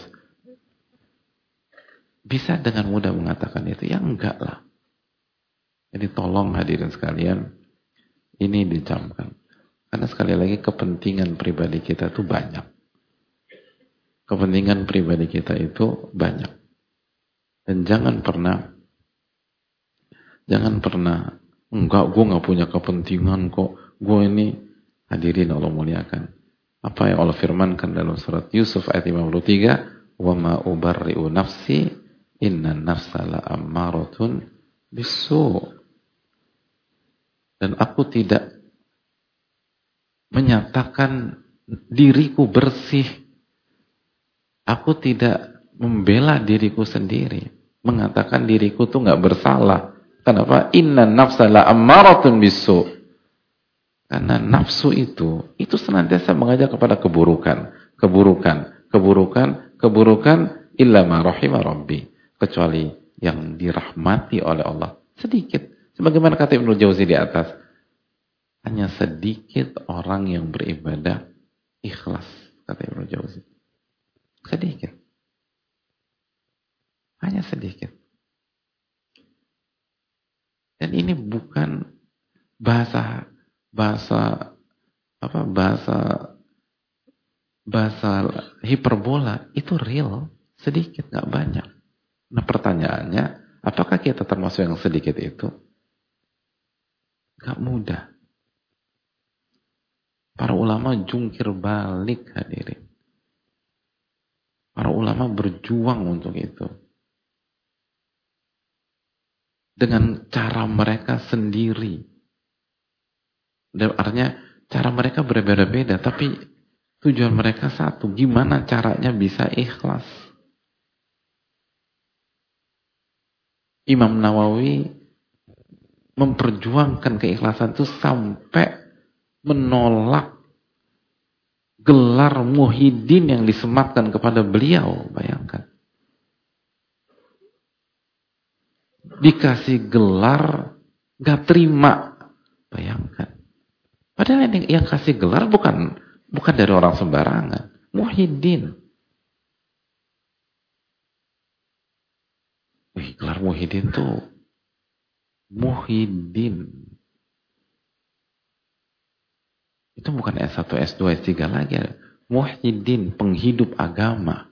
bisa dengan mudah mengatakan itu. Ya enggak lah. Jadi tolong hadirin sekalian, ini dicamkan. Karena sekali lagi kepentingan pribadi kita itu banyak. Kepentingan pribadi kita itu banyak. Dan jangan pernah, enggak, gue gak punya kepentingan kok. Gue ini, hadirin Allah muliakan. Apa yang Allah firmankan dalam surat Yusuf ayat 53, wa ma ubarri'u nafsi inna nafsa la'ammaratun bisu'. Dan aku tidak menyatakan diriku bersih. Aku tidak membela diriku sendiri, mengatakan diriku tuh nggak bersalah. Kenapa? Inna nafsa la'ammaratun bisu'. Karena nafsu itu senantiasa mengajak kepada keburukan illa ma rahima rabbi, kecuali yang dirahmati oleh Allah sedikit. Sebagaimana kata Ibnu Jauzi di atas, hanya sedikit orang yang beribadah ikhlas, kata Ibnu Jauzi. Sedikit. Hanya sedikit. Dan ini bukan bahasa hiperbola, itu real, sedikit, nggak banyak. Nah pertanyaannya, Apakah kita termasuk yang sedikit itu? Gak mudah. Para ulama jungkir balik hadirin. Para ulama berjuang untuk itu. Dengan cara mereka sendiri. Dan artinya cara mereka berbeda-beda, tapi tujuan mereka satu. Gimana caranya bisa ikhlas? Imam Nawawi memperjuangkan keikhlasan itu sampai menolak gelar Muhyiddin yang disematkan kepada beliau. Bayangkan. Dikasih gelar, gak terima. Bayangkan. Padahal yang kasih gelar bukan dari orang sembarangan. Muhyiddin. Gelar Muhyiddin tuh Muhyiddin. Itu bukan S1, S2, S3 lagi. Muhyiddin, penghidup agama.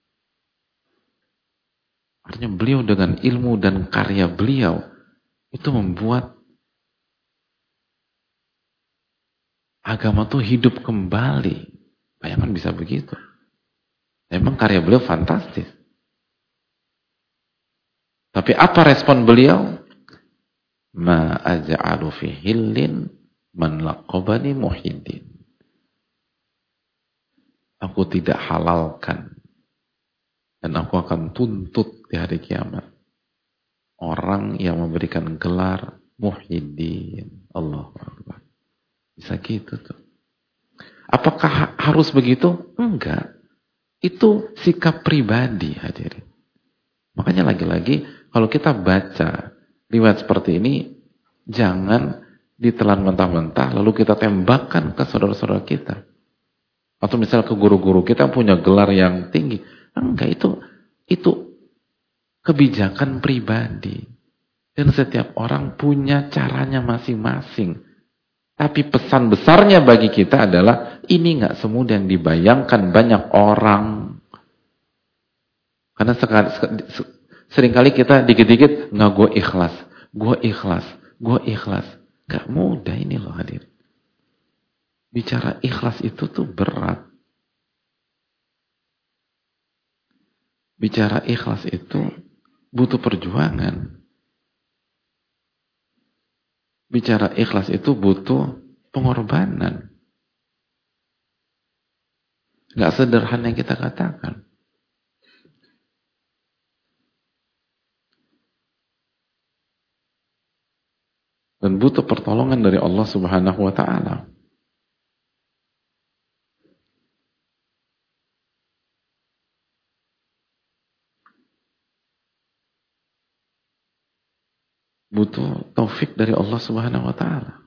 Artinya beliau dengan ilmu dan karya beliau itu membuat agama tuh hidup kembali. Bayangkan bisa begitu. Memang karya beliau fantastis. Tapi apa respon beliau? Ma aja'alu fi hillin man laqabani Muhyiddin. Aku tidak halalkan dan aku akan tuntut di hari kiamat orang yang memberikan gelar Muhyiddin. Allahu Akbar. Bisa gitu tuh. Apakah harus begitu? Enggak. Itu sikap pribadi hadirin. Makanya lagi-lagi kalau kita baca riwayat seperti ini, jangan ditelan mentah-mentah lalu kita tembakkan ke saudara-saudara kita. Atau misalnya ke guru-guru kita punya gelar yang tinggi. Enggak, itu kebijakan pribadi. Dan setiap orang punya caranya masing-masing. Tapi pesan besarnya bagi kita adalah ini enggak semudah yang dibayangkan banyak orang. Karena seringkali kita dikit-dikit nggak gue ikhlas. Gak mudah ini loh hadir. Bicara ikhlas itu tuh berat. Bicara ikhlas itu butuh perjuangan. Bicara ikhlas itu butuh pengorbanan. Gak sederhana yang kita katakan. Dan butuh pertolongan dari Allah Subhanahu wa ta'ala. Butuh taufik dari Allah Subhanahu wa ta'ala.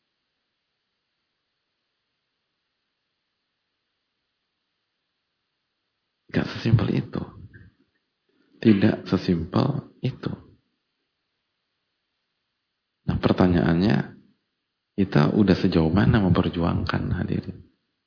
Gak sesimpel itu. Tidak sesimpel itu. Nah pertanyaannya, kita udah sejauh mana memperjuangkan hadirin?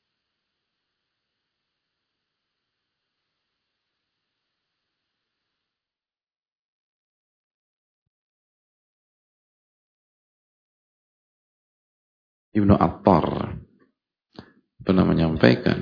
Ibnu Attar pernah menyampaikan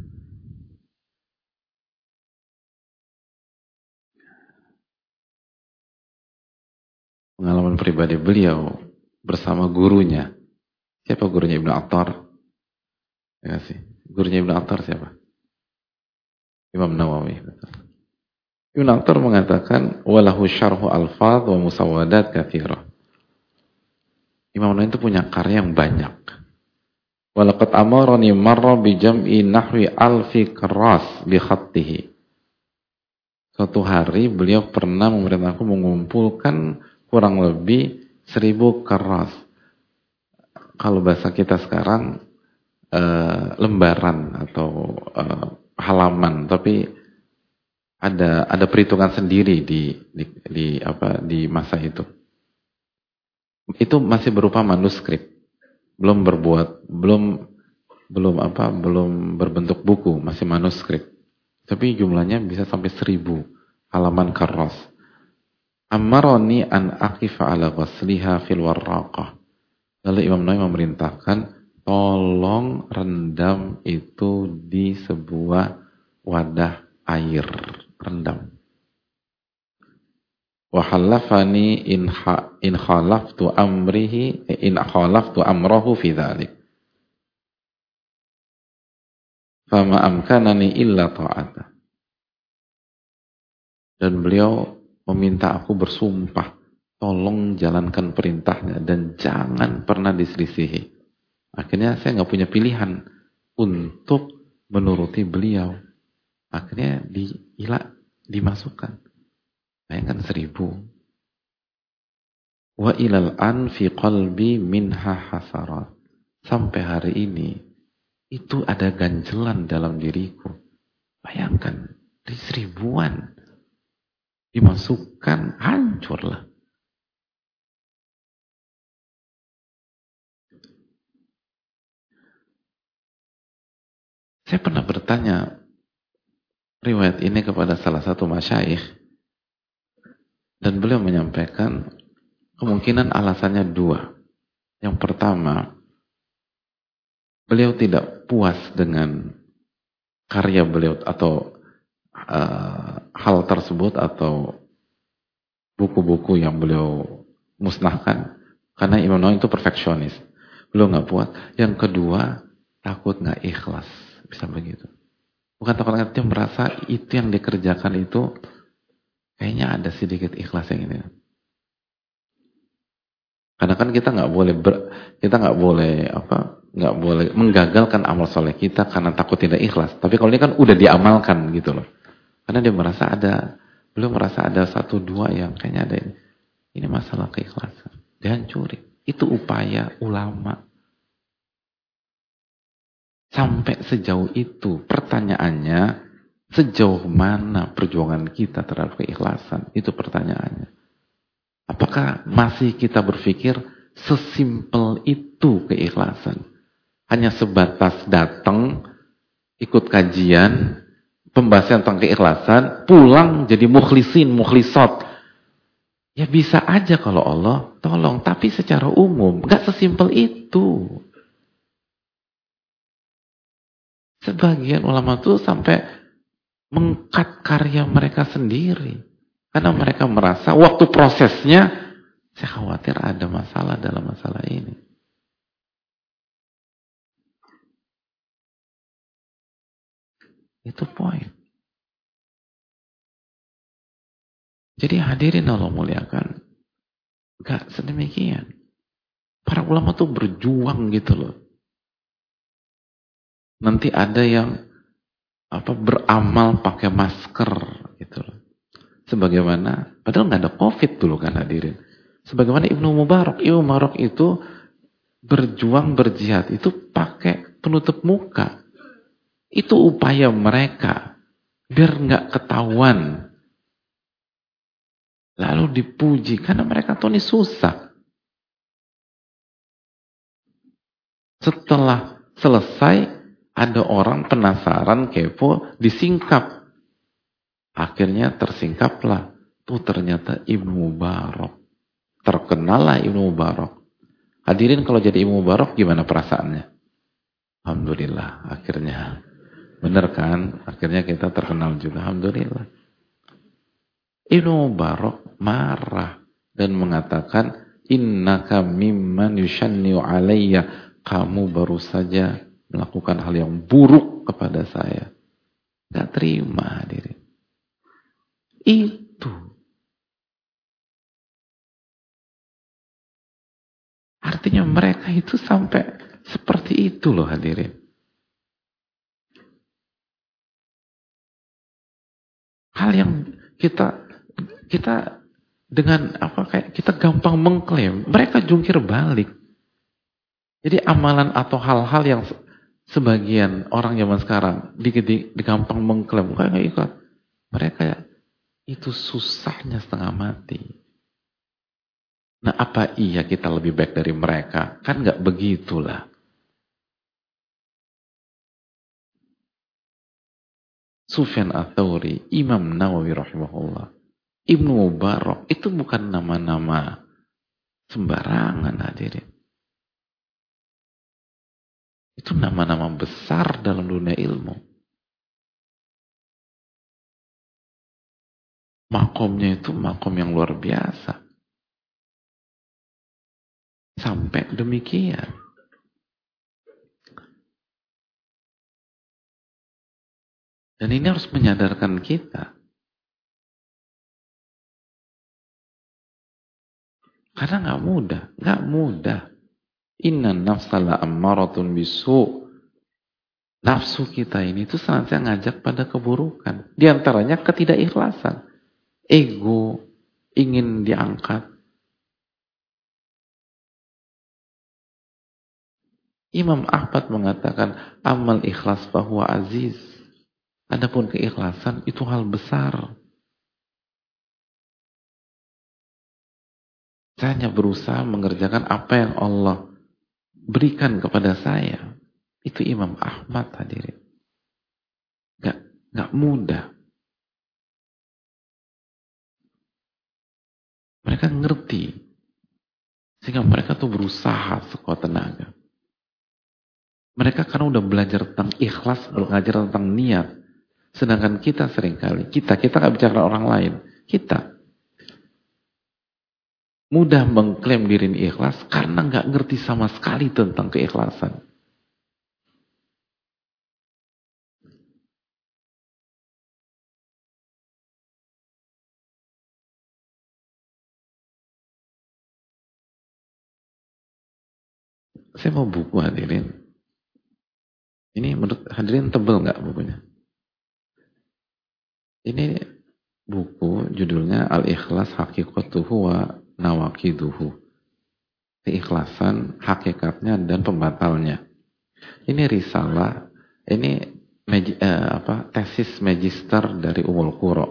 pengalaman pribadi beliau bersama gurunya. Siapa gurunya Ibnu Attar? Ya sih. Gurunya Ibnu Attar siapa? Imam Nawawi. Ibnu Attar mengatakan walahu syarhu alfadz wa musawwadat katsirah. Imam Nawawi itu punya karya yang banyak. Walaqad amarani marra bi jam'i nahwi alfi qarras bi khattihi. Suatu hari beliau pernah memerintahku mengumpulkan kurang lebih 1000 keras. Kalau bahasa kita sekarang lembaran atau halaman, tapi ada perhitungan sendiri di masa itu. Itu masih berupa manuskrip, belum berbentuk buku, masih manuskrip. Tapi jumlahnya bisa sampai 1000 halaman keras. Amaroni an aqifa ala ghasliha fil warraqah. Lalu Imam Nawawi memerintahkan, tolong rendam itu di sebuah wadah air, rendam. Wa halafani in khalaftu amrahu fi dzalik. Fama amkanani illa ta'ata. Dan beliau meminta aku bersumpah, tolong jalankan perintahnya dan jangan pernah diselisihi. Akhirnya saya nggak punya pilihan untuk menuruti beliau. Akhirnya dimasukkan. Bayangkan 1000. Wa ilal an fi qalbi minha hasarat. Sampai hari ini itu ada ganjelan dalam diriku. Bayangkan di 1000-an dimasukkan, hancurlah. Saya pernah bertanya riwayat ini kepada salah satu masyayikh, dan beliau menyampaikan kemungkinan alasannya 2. Yang pertama, beliau tidak puas dengan karya beliau atau hal tersebut atau buku-buku yang beliau musnahkan, karena Imam Nawawi itu perfeksionis. Beliau nggak puas. Yang kedua, takut nggak ikhlas. Bisa begitu. Bukan takut, dia merasa itu yang dikerjakan itu kayaknya ada sedikit ikhlas yang ini. Karena kan kita nggak boleh menggagalkan amal soleh kita karena takut tidak ikhlas. Tapi kalau ini kan udah diamalkan gitu loh. Karena beliau merasa ada 1-2 yang kayaknya ada ini. Ini masalah keikhlasan. Dihancurin. Itu upaya ulama. Sampai sejauh itu, pertanyaannya, sejauh mana perjuangan kita terhadap keikhlasan? Itu pertanyaannya. Apakah masih kita berpikir sesimpel itu keikhlasan? Hanya sebatas datang, ikut kajian, pembahasan tentang keikhlasan, pulang jadi mukhlisin, mukhlisat. Ya bisa aja kalau Allah tolong, tapi secara umum, gak sesimpel itu. Sebagian ulama itu sampai mengkat karya mereka sendiri. Karena mereka merasa waktu prosesnya, saya khawatir ada masalah dalam masalah ini. Itu poin. Jadi hadirin Allah muliakan. Gak sedemikian. Para ulama tuh berjuang gitu loh. Nanti ada yang beramal pakai masker gitu loh. Sebagaimana, padahal nggak ada COVID dulu kan hadirin. Sebagaimana Ibnu Mubarak itu berjuang berjihad itu pakai penutup muka. Itu upaya mereka biar nggak ketahuan. Lalu dipuji karena mereka tuh ini susah. Setelah selesai, ada orang penasaran, kepo, disingkap. Akhirnya tersingkaplah. Tuh ternyata Ibnu Mubarak. Terkenallah Ibnu Mubarak. Hadirin kalau jadi Ibnu Mubarak gimana perasaannya? Alhamdulillah, akhirnya. Bener kan? Akhirnya kita terkenal juga. Alhamdulillah. Ibnu Mubarak marah dan mengatakan, innaka mimman yushanni'u alayya. Kamu baru saja melakukan hal yang buruk kepada saya. Gak terima hadirin. Itu. Artinya mereka itu sampai seperti itu loh hadirin. Hal yang kita dengan kayak kita gampang mengklaim, mereka jungkir balik. Jadi amalan atau hal-hal yang sebagian orang zaman sekarang gampang mengklaim, kayak ikut. Mereka itu susahnya setengah mati. Nah, apa iya kita lebih baik dari mereka? Kan nggak begitulah. Sufyan Ats-Tsauri, Imam Nawawi rahimahullah, Ibnu Mubarak itu bukan nama-nama sembarangan hadirin. Itu nama-nama besar dalam dunia ilmu. Makomnya itu makom yang luar biasa. Sampai demikian. Dan ini harus menyadarkan kita. Karena gak mudah. Inna nafsala ammaratun bisu. Nafsu kita ini tuh senantiasa ngajak pada keburukan. Di antaranya ketidakikhlasan. Ego, ingin diangkat. Imam Ahmad mengatakan, amal ikhlas fahuwa aziz. Adapun keikhlasan itu hal besar. Saya hanya berusaha mengerjakan apa yang Allah berikan kepada saya. Itu Imam Ahmad hadirin. Gak mudah. Mereka ngerti. Sehingga mereka tuh berusaha sekuat tenaga. Mereka karena udah belajar tentang ikhlas, belajar tentang niat. Sedangkan kita seringkali, kita gak bicara orang lain. Kita mudah mengklaim diri ini ikhlas karena gak ngerti sama sekali tentang keikhlasan. Saya mau buku hadirin. Ini menurut hadirin tebel nggak bukunya? Ini buku judulnya Al-Ikhlas Haqiqatuhu wa Nawaqiduhu. Keikhlasan, hakikatnya dan pembatalnya. Ini risalah, ini tesis magister dari Ummul Qura.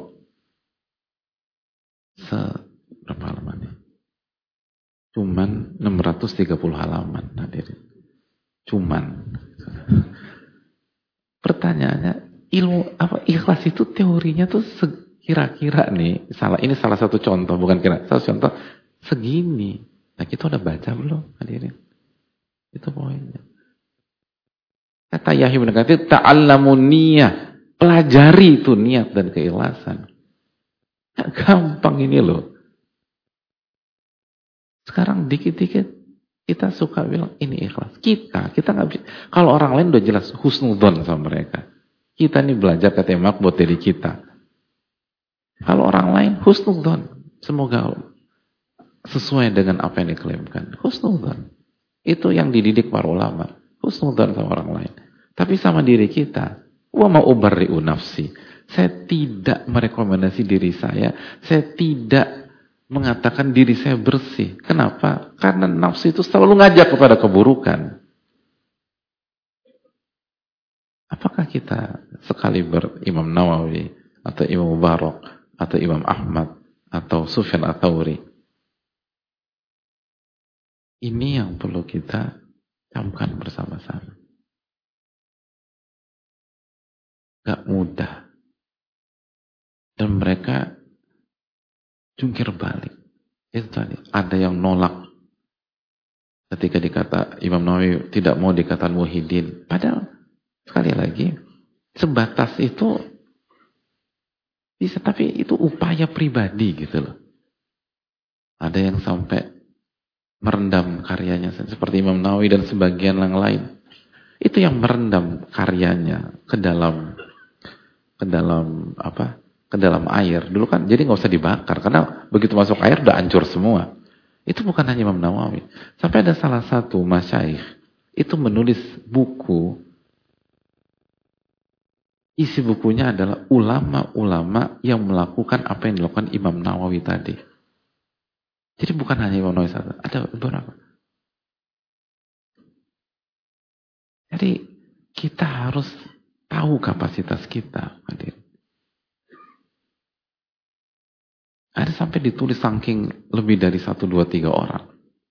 Berapa halamannya? Cuman 630 halaman hadirin. Cuman. Pertanyaannya, ikhlas itu teorinya tuh kira-kira nih, ini salah satu contoh, bukan kira, salah satu contoh segini. Nah, kita udah baca belum hadirin? Itu poinnya. Kata Yahya bin Katsir, ta'allamun niyah, pelajari itu niat dan keikhlasan. Gak gampang ini loh. Sekarang dikit-dikit kita suka bilang ini ikhlas. Kita nggak bisa. Kalau orang lain udah jelas husnudzon sama mereka. Kita nih belajar kata Mak buat diri kita. Kalau orang lain husnudzon, semoga sesuai dengan apa yang diklaimkan. Husnudzon. Itu yang dididik para ulama. Husnudzon sama orang lain. Tapi sama diri kita. Wa ma ubarri'u nafsi. Saya tidak merekomendasi diri saya. Saya tidak mengatakan diri saya bersih. Kenapa? Karena nafsu itu selalu ngajak kepada keburukan. Apakah kita sekali Imam Nawawi atau Imam Mubarak atau Imam Ahmad atau Sufyan Ats-Tsauri? Ini yang perlu kita camkan bersama-sama. Gak mudah. Dan mereka jungkir balik. Itu tadi. Ada yang nolak ketika dikata Imam Nawawi tidak mau dikatakan muhyiddin. Padahal sekali lagi sebatas itu bisa, tapi itu upaya pribadi gitu loh. Ada yang sampai merendam karyanya seperti Imam Nawawi dan sebagian yang lain. Itu yang merendam karyanya ke dalam air. Dulu kan jadi nggak usah dibakar karena begitu masuk air udah hancur semua. Itu bukan hanya Imam Nawawi. Sampai ada salah satu masyayikh itu menulis buku. Isi bukunya adalah ulama-ulama yang melakukan apa yang dilakukan Imam Nawawi tadi. Jadi bukan hanya Imam Nawawi saja, ada beberapa. Jadi kita harus tahu kapasitas kita, hadir. Ada sampai ditulis saking lebih dari 1, 2, 3 orang.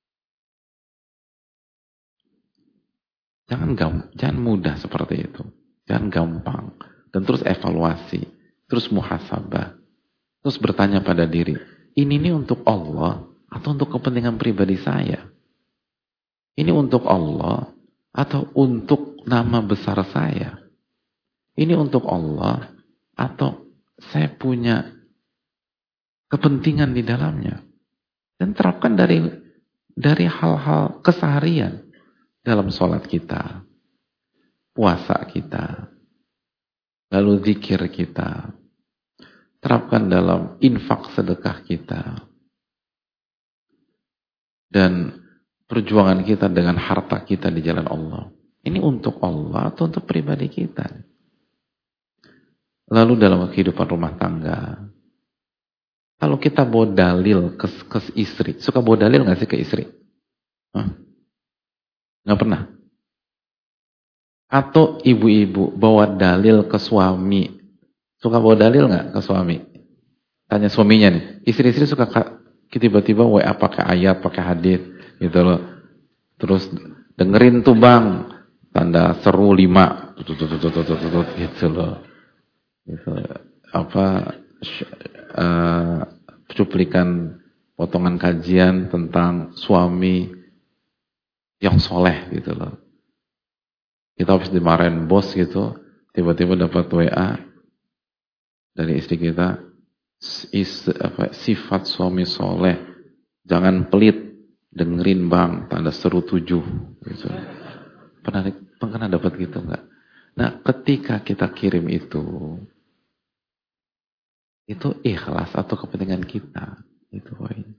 Jangan mudah seperti itu. Jangan gampang. Dan terus evaluasi. Terus muhasabah. Terus bertanya pada diri, ini nih untuk Allah atau untuk kepentingan pribadi saya? Ini untuk Allah atau untuk nama besar saya? Ini untuk Allah atau saya punya kepentingan di dalamnya? Dan terapkan dari hal-hal keseharian dalam sholat kita, puasa kita, lalu zikir kita. Terapkan dalam infak sedekah kita. Dan perjuangan kita dengan harta kita di jalan Allah. Ini untuk Allah atau untuk pribadi kita? Lalu dalam kehidupan rumah tangga. Kalau kita bawa dalil ke istri. Suka bawa dalil gak sih ke istri? Hah? Gak pernah? Atau ibu-ibu bawa dalil ke suami. Suka bawa dalil nggak ke suami? Tanya suaminya nih. Istri-istri suka tiba-tiba WA pakai ayat, pakai hadis, gitu loh. Terus dengerin tuh bang, tanda seru 5, gitu loh. Gitu. Apa cuplikan potongan kajian tentang suami yang soleh, gitu loh. Kita habis dimarahin bos gitu, tiba-tiba dapat WA dari istri kita, sifat suami soleh, jangan pelit, dengerin bang, tanda seru 7. Gitu. Pernah dapat gitu nggak? Nah, ketika kita kirim itu ikhlas atau kepentingan kita? Itu poin.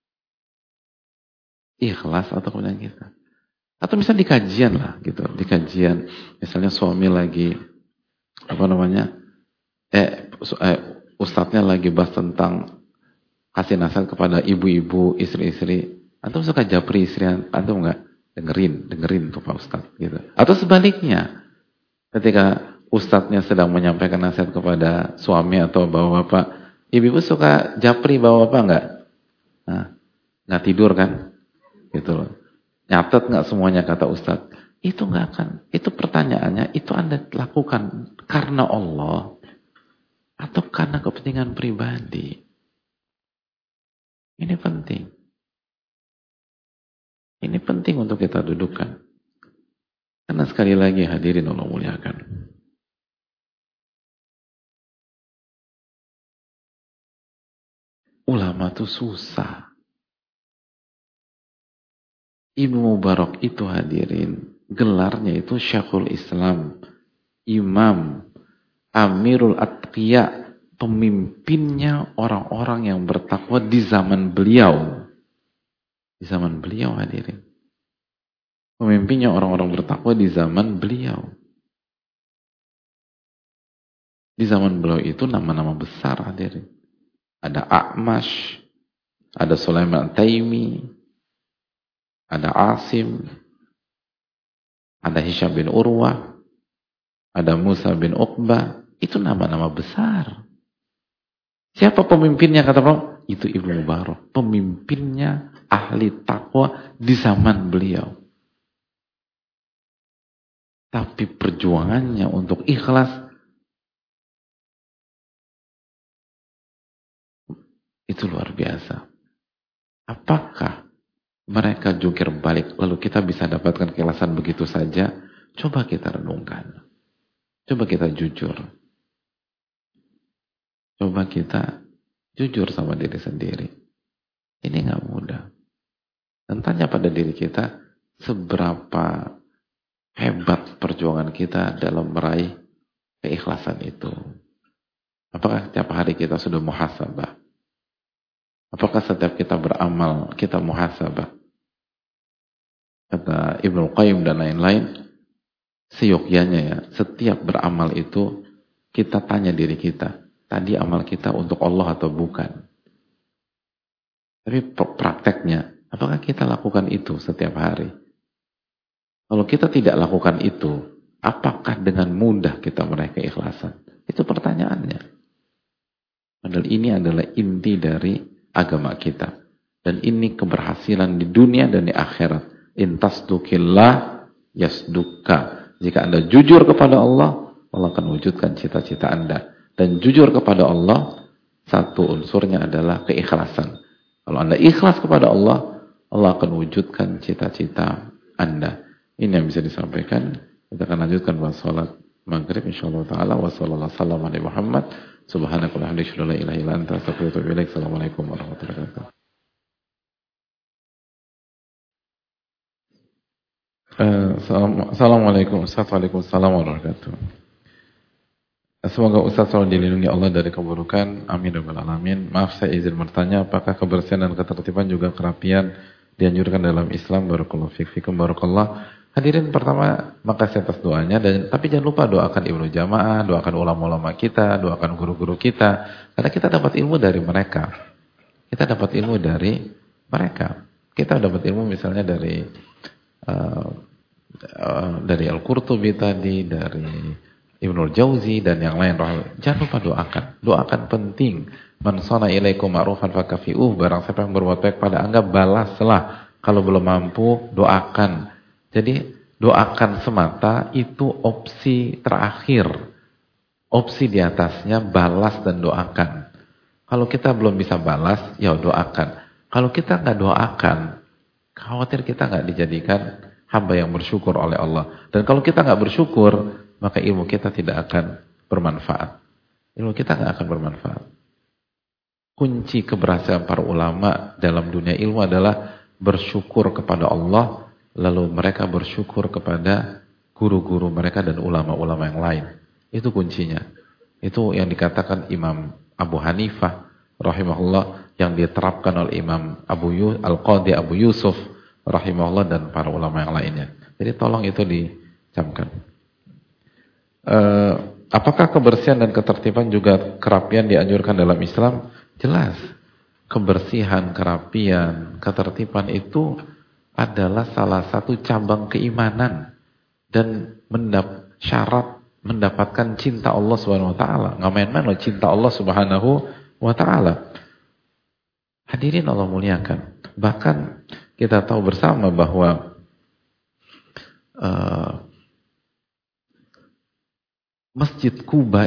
Ikhlas atau kepentingan kita? Atau misalnya di kajian lah, gitu, di kajian, misalnya suami lagi ustadznya lagi bahas tentang kasih nasihat kepada ibu-ibu, istri-istri. Antum suka japri istri antum enggak? Dengerin tuh Pak Ustadz gitu. Atau sebaliknya, ketika ustadznya sedang menyampaikan nasihat kepada suami atau bapak-bapak, ibu-ibu suka japri bapak-bapak enggak? Nah, enggak tidur kan? Gitu loh. Nyatet enggak semuanya kata ustadz? Itu enggak akan. Itu pertanyaannya, itu Anda lakukan karena Allah atau karena kepentingan pribadi? Ini penting. Ini penting untuk kita dudukkan. Karena sekali lagi hadirin Allah muliakan. Ulama itu susah. Ibnu Mubarak itu hadirin, gelarnya itu Syekhul Islam, Imam, Amirul Atqiya, pemimpinnya orang-orang yang bertakwa di zaman beliau. Di zaman beliau hadirin. Pemimpinnya orang-orang bertakwa di zaman beliau. Di zaman beliau itu nama-nama besar hadirin. Ada A'mash, ada Sulaiman Taimi, ada Asim, ada Hisham bin Urwah, ada Musa bin Uqbah. Itu nama-nama besar. Siapa pemimpinnya kata Bang? Itu Ibnu Mubarak. Pemimpinnya ahli takwa di zaman beliau. Tapi perjuangannya untuk ikhlas itu luar biasa. Apakah mereka jungkir balik lalu kita bisa dapatkan keikhlasan begitu saja? Coba kita renungkan. Coba kita jujur. Coba kita jujur sama diri sendiri. Ini gak mudah. Dan tanya pada diri kita, seberapa hebat perjuangan kita dalam meraih keikhlasan itu. Apakah setiap hari kita sudah muhasabah? Apakah setiap kita beramal, kita muhasabah? Kata Ibnu Qayyim dan lain-lain, seyogyanya ya, setiap beramal itu kita tanya diri kita, tadi amal kita untuk Allah atau bukan? Tapi prakteknya, apakah kita lakukan itu setiap hari? Kalau kita tidak lakukan itu, apakah dengan mudah kita meraih keikhlasan? Itu pertanyaannya. Padahal ini adalah inti dari agama kita. Dan ini keberhasilan di dunia dan di akhirat. Intasdukillah yasdukka. Jika Anda jujur kepada Allah, Allah akan wujudkan cita-cita Anda. Dan jujur kepada Allah, Satu unsurnya adalah keikhlasan. Kalau Anda ikhlas kepada Allah, Allah akan wujudkan cita-cita Anda. Ini yang bisa disampaikan. Kita akan lanjutkan bahas salat maghrib insyaallah taala. Wassalamualaikum warahmatullahi wabarakatuh. Subhanakallahumma wa bihamdika la ilaha illa anta astaghfiruka wa atubu ilaik. Assalamualaikum warahmatullahi wabarakatuh. Assalamualaikum Ustaz. Waalaikumsalam warahmatullahi wabarakatuh. Semoga Ustaz selalu dilindungi Allah dari keburukan. Amin ya rabbal alamin. Maaf, saya izin bertanya, apakah kebersihan dan ketertiban juga kerapian dianjurkan dalam Islam? Barakallahu fikum barakallah. Hadirin, pertama makasih atas doanya, tapi jangan lupa doakan Ibnu Jamaah, doakan ulama-ulama kita, doakan guru-guru kita, karena kita dapat ilmu dari mereka. Kita dapat ilmu dari mereka. Kita dapat ilmu misalnya dari Al-Qurtubi tadi, dari Ibnul Jauzi dan yang lain. Jangan lupa doakan. Doakan penting. Man sana ilaikum ma'rufan fakafi'uh. Barang siapa yang berbuat baik pada Anda, balaslah. Kalau belum mampu, doakan. Jadi doakan semata itu opsi terakhir. Opsi di atasnya balas dan doakan. Kalau kita belum bisa balas, ya doakan. Kalau kita nggak doakan, khawatir kita nggak dijadikan hamba yang bersyukur oleh Allah. Dan kalau kita nggak bersyukur, maka ilmu kita tidak akan bermanfaat. Ilmu kita nggak akan bermanfaat. Kunci keberhasilan para ulama dalam dunia ilmu adalah bersyukur kepada Allah, lalu mereka bersyukur kepada guru-guru mereka dan ulama-ulama yang lain. Itu kuncinya. Itu yang dikatakan Imam Abu Hanifah rahimahullah, yang diterapkan oleh Imam Al-Qadhi Abu Yusuf rahimahullah dan para ulama yang lainnya. Jadi tolong itu dicamkan. Apakah kebersihan dan ketertiban juga kerapian dianjurkan dalam Islam? Jelas. Kebersihan, kerapian, ketertiban itu adalah salah satu cabang keimanan dan syarat mendapatkan cinta Allah Subhanahu wa taala. Enggak main-main loh cinta Allah Subhanahu wa taala. Hadirin Allah muliakan. Bahkan kita tahu bersama bahwa Masjid Kuba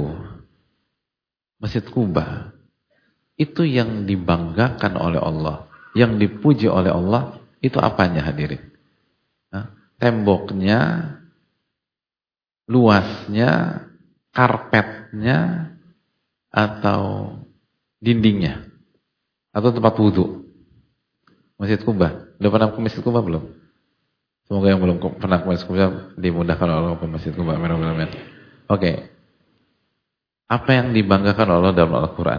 itu yang dibanggakan oleh Allah, yang dipuji oleh Allah, itu apanya hadirin? Temboknya, luasnya, karpetnya, atau dindingnya, atau tempat wudhu? Masjid Kuba. Udah pernah ke Masjid Kuba belum? Semoga yang belum pernah ke Masjid Kuba dimudahkan oleh Allah ke Masjid Kuba. Amin. Oke. Apa yang dibanggakan oleh Allah dalam Al-Quran?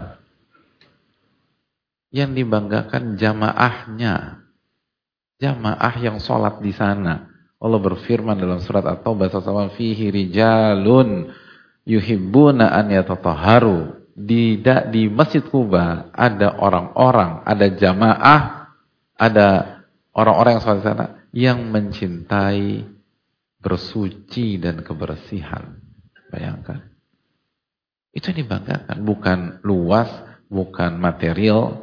Yang dibanggakan jamaahnya. Jamaah yang sholat di sana. Allah berfirman dalam surat At-Taubah fihi rijalun yuhibbuna an yatatahharu. Di Masjid Kuba ada orang-orang, ada jamaah, ada orang-orang yang sholat di sana yang mencintai bersuci dan kebersihan. Bayangkan. Itu yang dibanggakan, bukan luas, bukan material,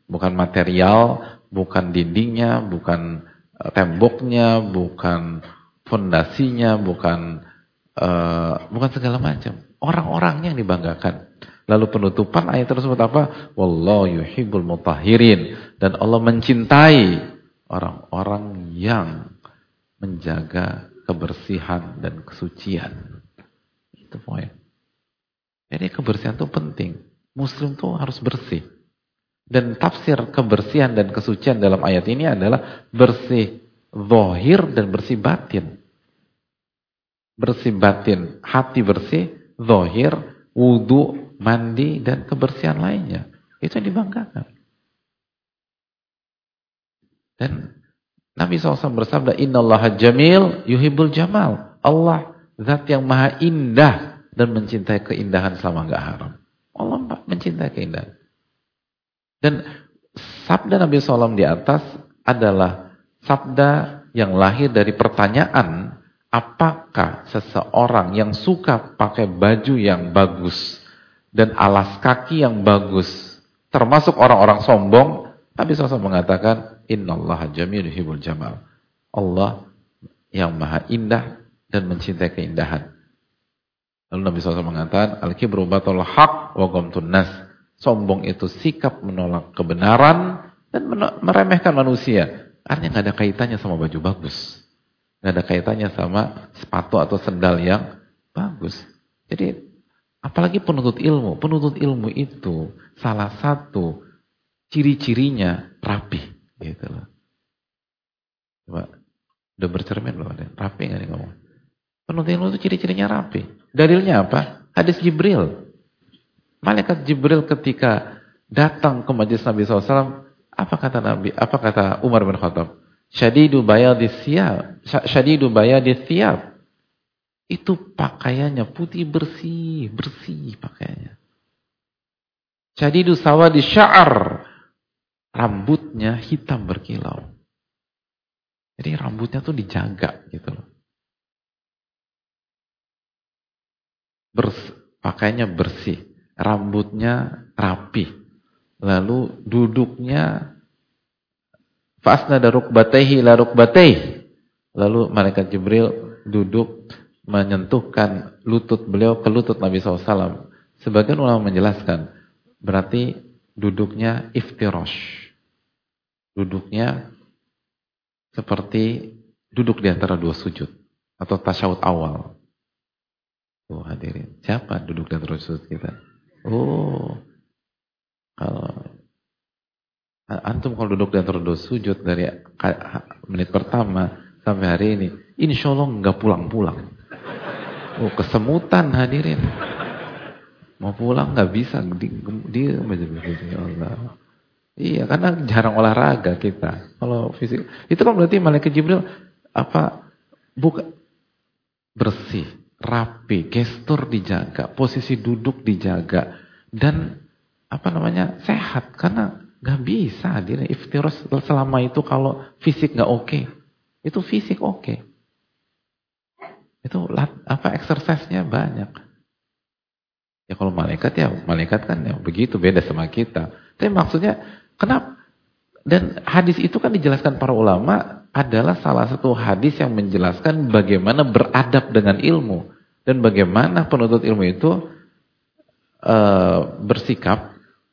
bukan dindingnya, bukan temboknya, bukan fondasinya, bukan segala macam. Orang-orangnya yang dibanggakan. Lalu penutupan ayat tersebut apa? Wallahu yuhibbul mutahhirin. Dan Allah mencintai orang-orang yang menjaga kebersihan dan kesucian. Itu poin. Jadi kebersihan itu penting. Muslim itu harus bersih. Dan tafsir kebersihan dan kesucian dalam ayat ini adalah bersih zahir dan bersih batin. Bersih batin, hati bersih, zahir, wudu, mandi, dan kebersihan lainnya. Itu yang dibanggakan. Dan Nabi SAW bersabda, Innallaha jamil yuhibbul jamal. Allah zat yang maha indah dan mencintai keindahan selama enggak haram. Allah mencintai keindahan. Dan sabda Nabi SAW di atas adalah sabda yang lahir dari pertanyaan, apakah seseorang yang suka pakai baju yang bagus dan alas kaki yang bagus termasuk orang-orang sombong? Nabi SAW mengatakan, Innallaha jamil yuhibbul jamal. Allah yang maha indah dan mencintai keindahan. Lalu Nabi SAW mengatakan, Al-kibru batul haq wa ghamtun nas. Sombong itu sikap menolak kebenaran dan meremehkan manusia. Artinya nggak ada kaitannya sama baju bagus. Nggak ada kaitannya sama sepatu atau sendal yang bagus. Jadi apalagi penuntut ilmu. Penuntut ilmu itu salah satu ciri-cirinya rapi. Gitu loh. Coba, udah bercermin belum ada? Rapi nggak nih ngomong? Penuntut ilmu itu ciri-cirinya rapi. Dalilnya apa? Hadis Jibril. Malaikat Jibril ketika datang ke majelis Nabi SAW, apa kata Nabi? Apa kata Umar bin Khattab? Syadidu bayadis thiyab. Itu pakaiannya putih bersih pakaiannya. Syadidu sawadi sya'ar. Rambutnya hitam berkilau. Jadi rambutnya tuh dijaga gitu loh. Pakaiannya bersih. Rambutnya rapi. Lalu duduknya fasnada rukbatayhi la rukbatayhi. Lalu malaikat Jibril duduk menyentuhkan lutut beliau ke lutut Nabi SAW. Sebagian ulama menjelaskan, berarti duduknya iftirash. Duduknya seperti duduk di antara dua sujud atau tasyahud awal. Tuh hadirin, siapa duduk di antara sujud kita? Oh, kalau antum kalau duduk di antara dua sujud dari menit pertama sampai hari ini, insya Allah nggak pulang-pulang. Oh, kesemutan hadirin. Mau pulang nggak bisa, dia ya Allah. Iya, karena jarang olahraga kita. Kalau fisik, itu kan berarti malaikat Jibril bersih, rapi, gestur dijaga, posisi duduk dijaga, dan sehat. Karena nggak bisa dia iftirash selama itu kalau fisik nggak oke. Itu fisik oke. Itu exercise-nya banyak. Ya kalau malaikat kan ya begitu, beda sama kita. Tapi maksudnya kenapa? Dan hadis itu kan dijelaskan para ulama adalah salah satu hadis yang menjelaskan bagaimana beradab dengan ilmu dan bagaimana penuntut ilmu itu bersikap,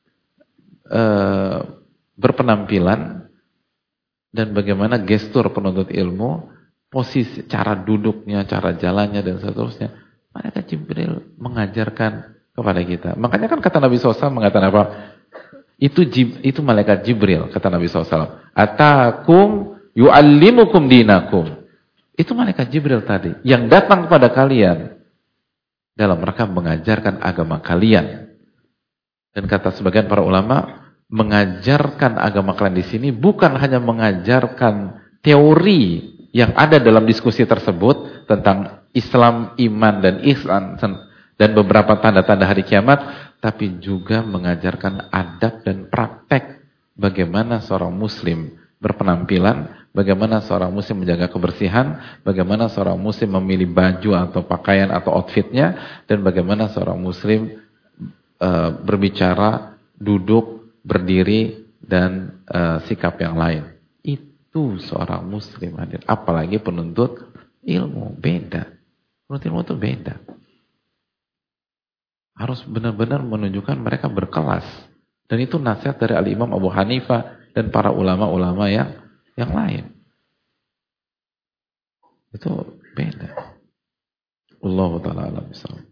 berpenampilan, dan bagaimana gestur penuntut ilmu, posisi, cara duduknya, cara jalannya, dan seterusnya. Malaikat Jibril mengajarkan kepada kita. Makanya kan kata Nabi SAW mengatakan apa? Itu malaikat Jibril, kata Nabi SAW. Atakum yu'allimukum dinakum. Itu malaikat Jibril tadi, yang datang kepada kalian dalam rangka mengajarkan agama kalian. Dan kata sebagian para ulama, mengajarkan agama kalian di sini bukan hanya mengajarkan teori yang ada dalam diskusi tersebut tentang Islam, iman, dan ihsan dan beberapa tanda-tanda hari kiamat, tapi juga mengajarkan adab dan praktek bagaimana seorang muslim berpenampilan, bagaimana seorang muslim menjaga kebersihan, bagaimana seorang muslim memilih baju atau pakaian atau outfitnya, dan bagaimana seorang muslim berbicara, duduk, berdiri, dan sikap yang lain. Itu seorang muslim hadir. Apalagi penuntut ilmu, beda. Penuntut ilmu itu beda. Harus benar-benar menunjukkan mereka berkelas. Dan itu nasihat dari Al-Imam Abu Hanifah dan para ulama-ulama yang lain. Itu beda. Allahu ta'ala a'lam bishawab.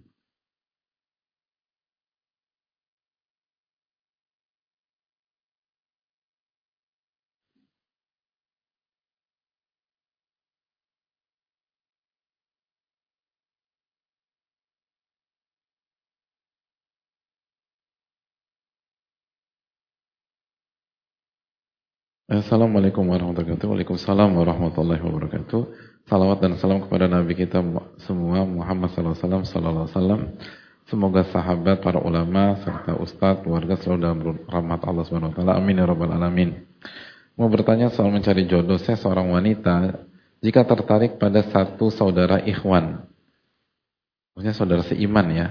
Assalamualaikum warahmatullahi wabarakatuh. Waalaikumsalam warahmatullahi wabarakatuh. Salawat dan salam kepada Nabi kita semua, Muhammad sallallahu alaihi wasallam. Semoga sahabat, para ulama, serta ustadz, keluarga selalu dalam rahmat Allah Subhanahu wa taala. Amin ya rabbal alamin. Mau bertanya soal mencari jodoh. Saya seorang wanita, jika tertarik pada satu saudara ikhwan, maksudnya saudara seiman ya,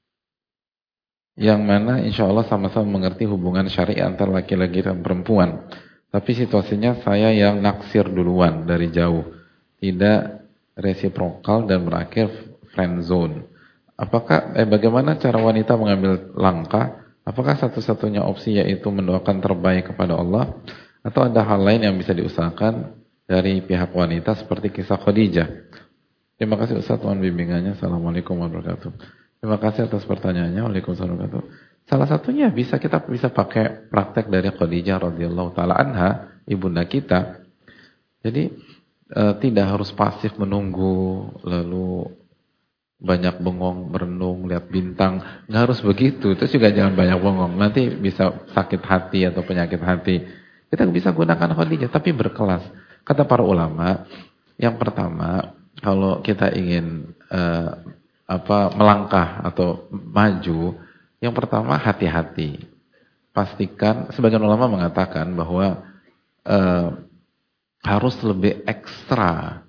yang mana insya Allah sama-sama mengerti hubungan syariah antara laki-laki dan perempuan. Tapi situasinya saya yang naksir duluan dari jauh, tidak resiprokal dan berakhir friend zone. Bagaimana cara wanita mengambil langkah Apakah satu-satunya opsi yaitu mendoakan terbaik kepada Allah, atau ada hal lain yang bisa diusahakan dari pihak wanita seperti kisah Khadijah? Terima kasih Ustaz, mohon bimbingannya. Assalamualaikum warahmatullahi wabarakatuh. Terima kasih atas pertanyaannya. Waalaikumsalam warahmatullahi wabarakatuh. Salah satunya kita bisa pakai praktek dari Khadijah radhiyallahu taala anha, ibunda kita. Jadi tidak harus pasif menunggu lalu banyak bengong, merenung, lihat bintang. Nggak harus begitu. Terus juga jangan banyak bengong. Nanti bisa sakit hati atau penyakit hati. Kita bisa gunakan Khadijah, tapi berkelas. Kata para ulama, yang pertama, kalau kita ingin melangkah atau maju, yang pertama hati-hati. Pastikan, sebagian ulama mengatakan bahwa harus lebih ekstra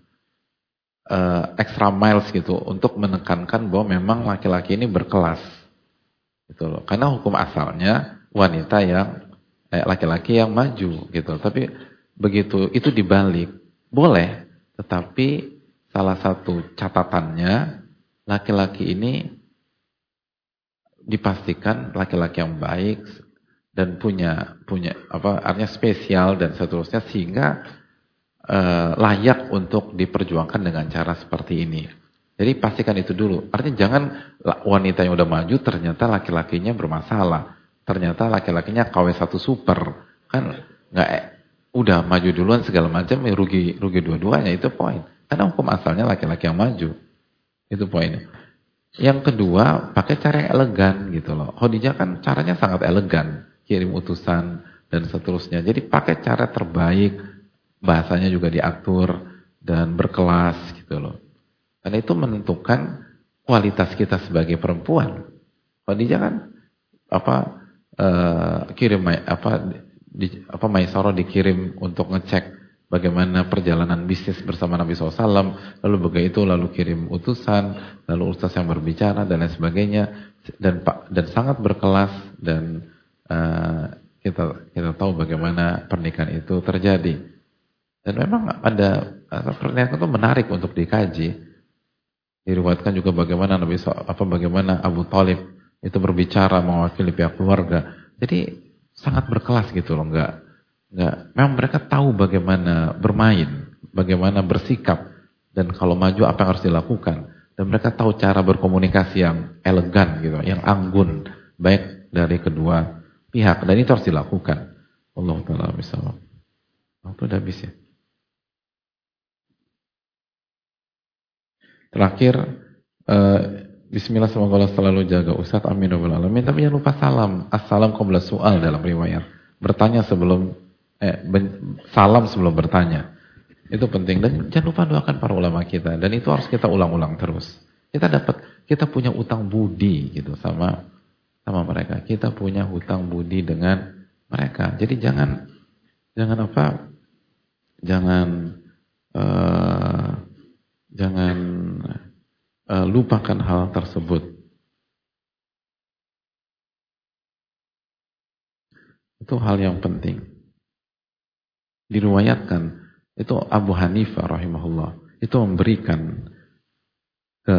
miles gitu untuk menekankan bahwa memang laki-laki ini berkelas gitu loh. Karena hukum asalnya wanita yang laki-laki yang maju gitu. Tapi begitu itu dibalik boleh, tetapi salah satu catatannya laki-laki ini dipastikan laki-laki yang baik dan punya artinya spesial dan seterusnya, sehingga layak untuk diperjuangkan dengan cara seperti ini. Jadi pastikan itu dulu. Artinya jangan wanita yang udah maju ternyata laki-lakinya bermasalah. Ternyata laki-lakinya KW1 super. Kan nggak udah maju duluan segala macam, ya rugi dua-duanya, itu poin. Karena hukum asalnya laki-laki yang maju. Itu poinnya. Yang kedua, pakai cara yang elegan gitu loh. Khadijah kan caranya sangat elegan, kirim utusan dan seterusnya. Jadi pakai cara terbaik. Bahasanya juga diatur dan berkelas gitu loh. Karena itu menentukan kualitas kita sebagai perempuan. Khadijah kan Maisarah dikirim untuk ngecek bagaimana perjalanan bisnis bersama Nabi SAW, lalu begitu lalu kirim utusan, lalu ustaz yang berbicara dan lain sebagainya, dan sangat berkelas, dan kita tahu bagaimana pernikahan itu terjadi. Dan memang ada pernyataan itu menarik untuk dikaji. Diriwayatkan juga bagaimana bagaimana Abu Thalib itu berbicara mewakili pihak keluarga. Jadi sangat berkelas gitu loh, enggak. Memang mereka tahu bagaimana bermain, bagaimana bersikap, dan kalau maju apa yang harus dilakukan. Dan mereka tahu cara berkomunikasi yang elegan gitu, yang anggun, baik dari kedua pihak, dan itu harus dilakukan. Allah Ta'ala bisawab. Waktu udah habis ya. Terakhir, bismillah, semoga Allah selalu jaga Ustadz, amin wa alamin. Tapi jangan lupa salam. Assalam qabla su'al dalam riwayat. Bertanya sebelum salam sebelum bertanya. Itu penting, dan jangan lupa doakan para ulama kita, dan itu harus kita ulang-ulang terus. Kita punya utang budi gitu sama mereka. Kita punya hutang budi dengan mereka. Jadi jangan lupakan hal tersebut. Itu hal yang penting. Diriwayatkan, itu Abu Hanifah rahimahullah, itu memberikan ke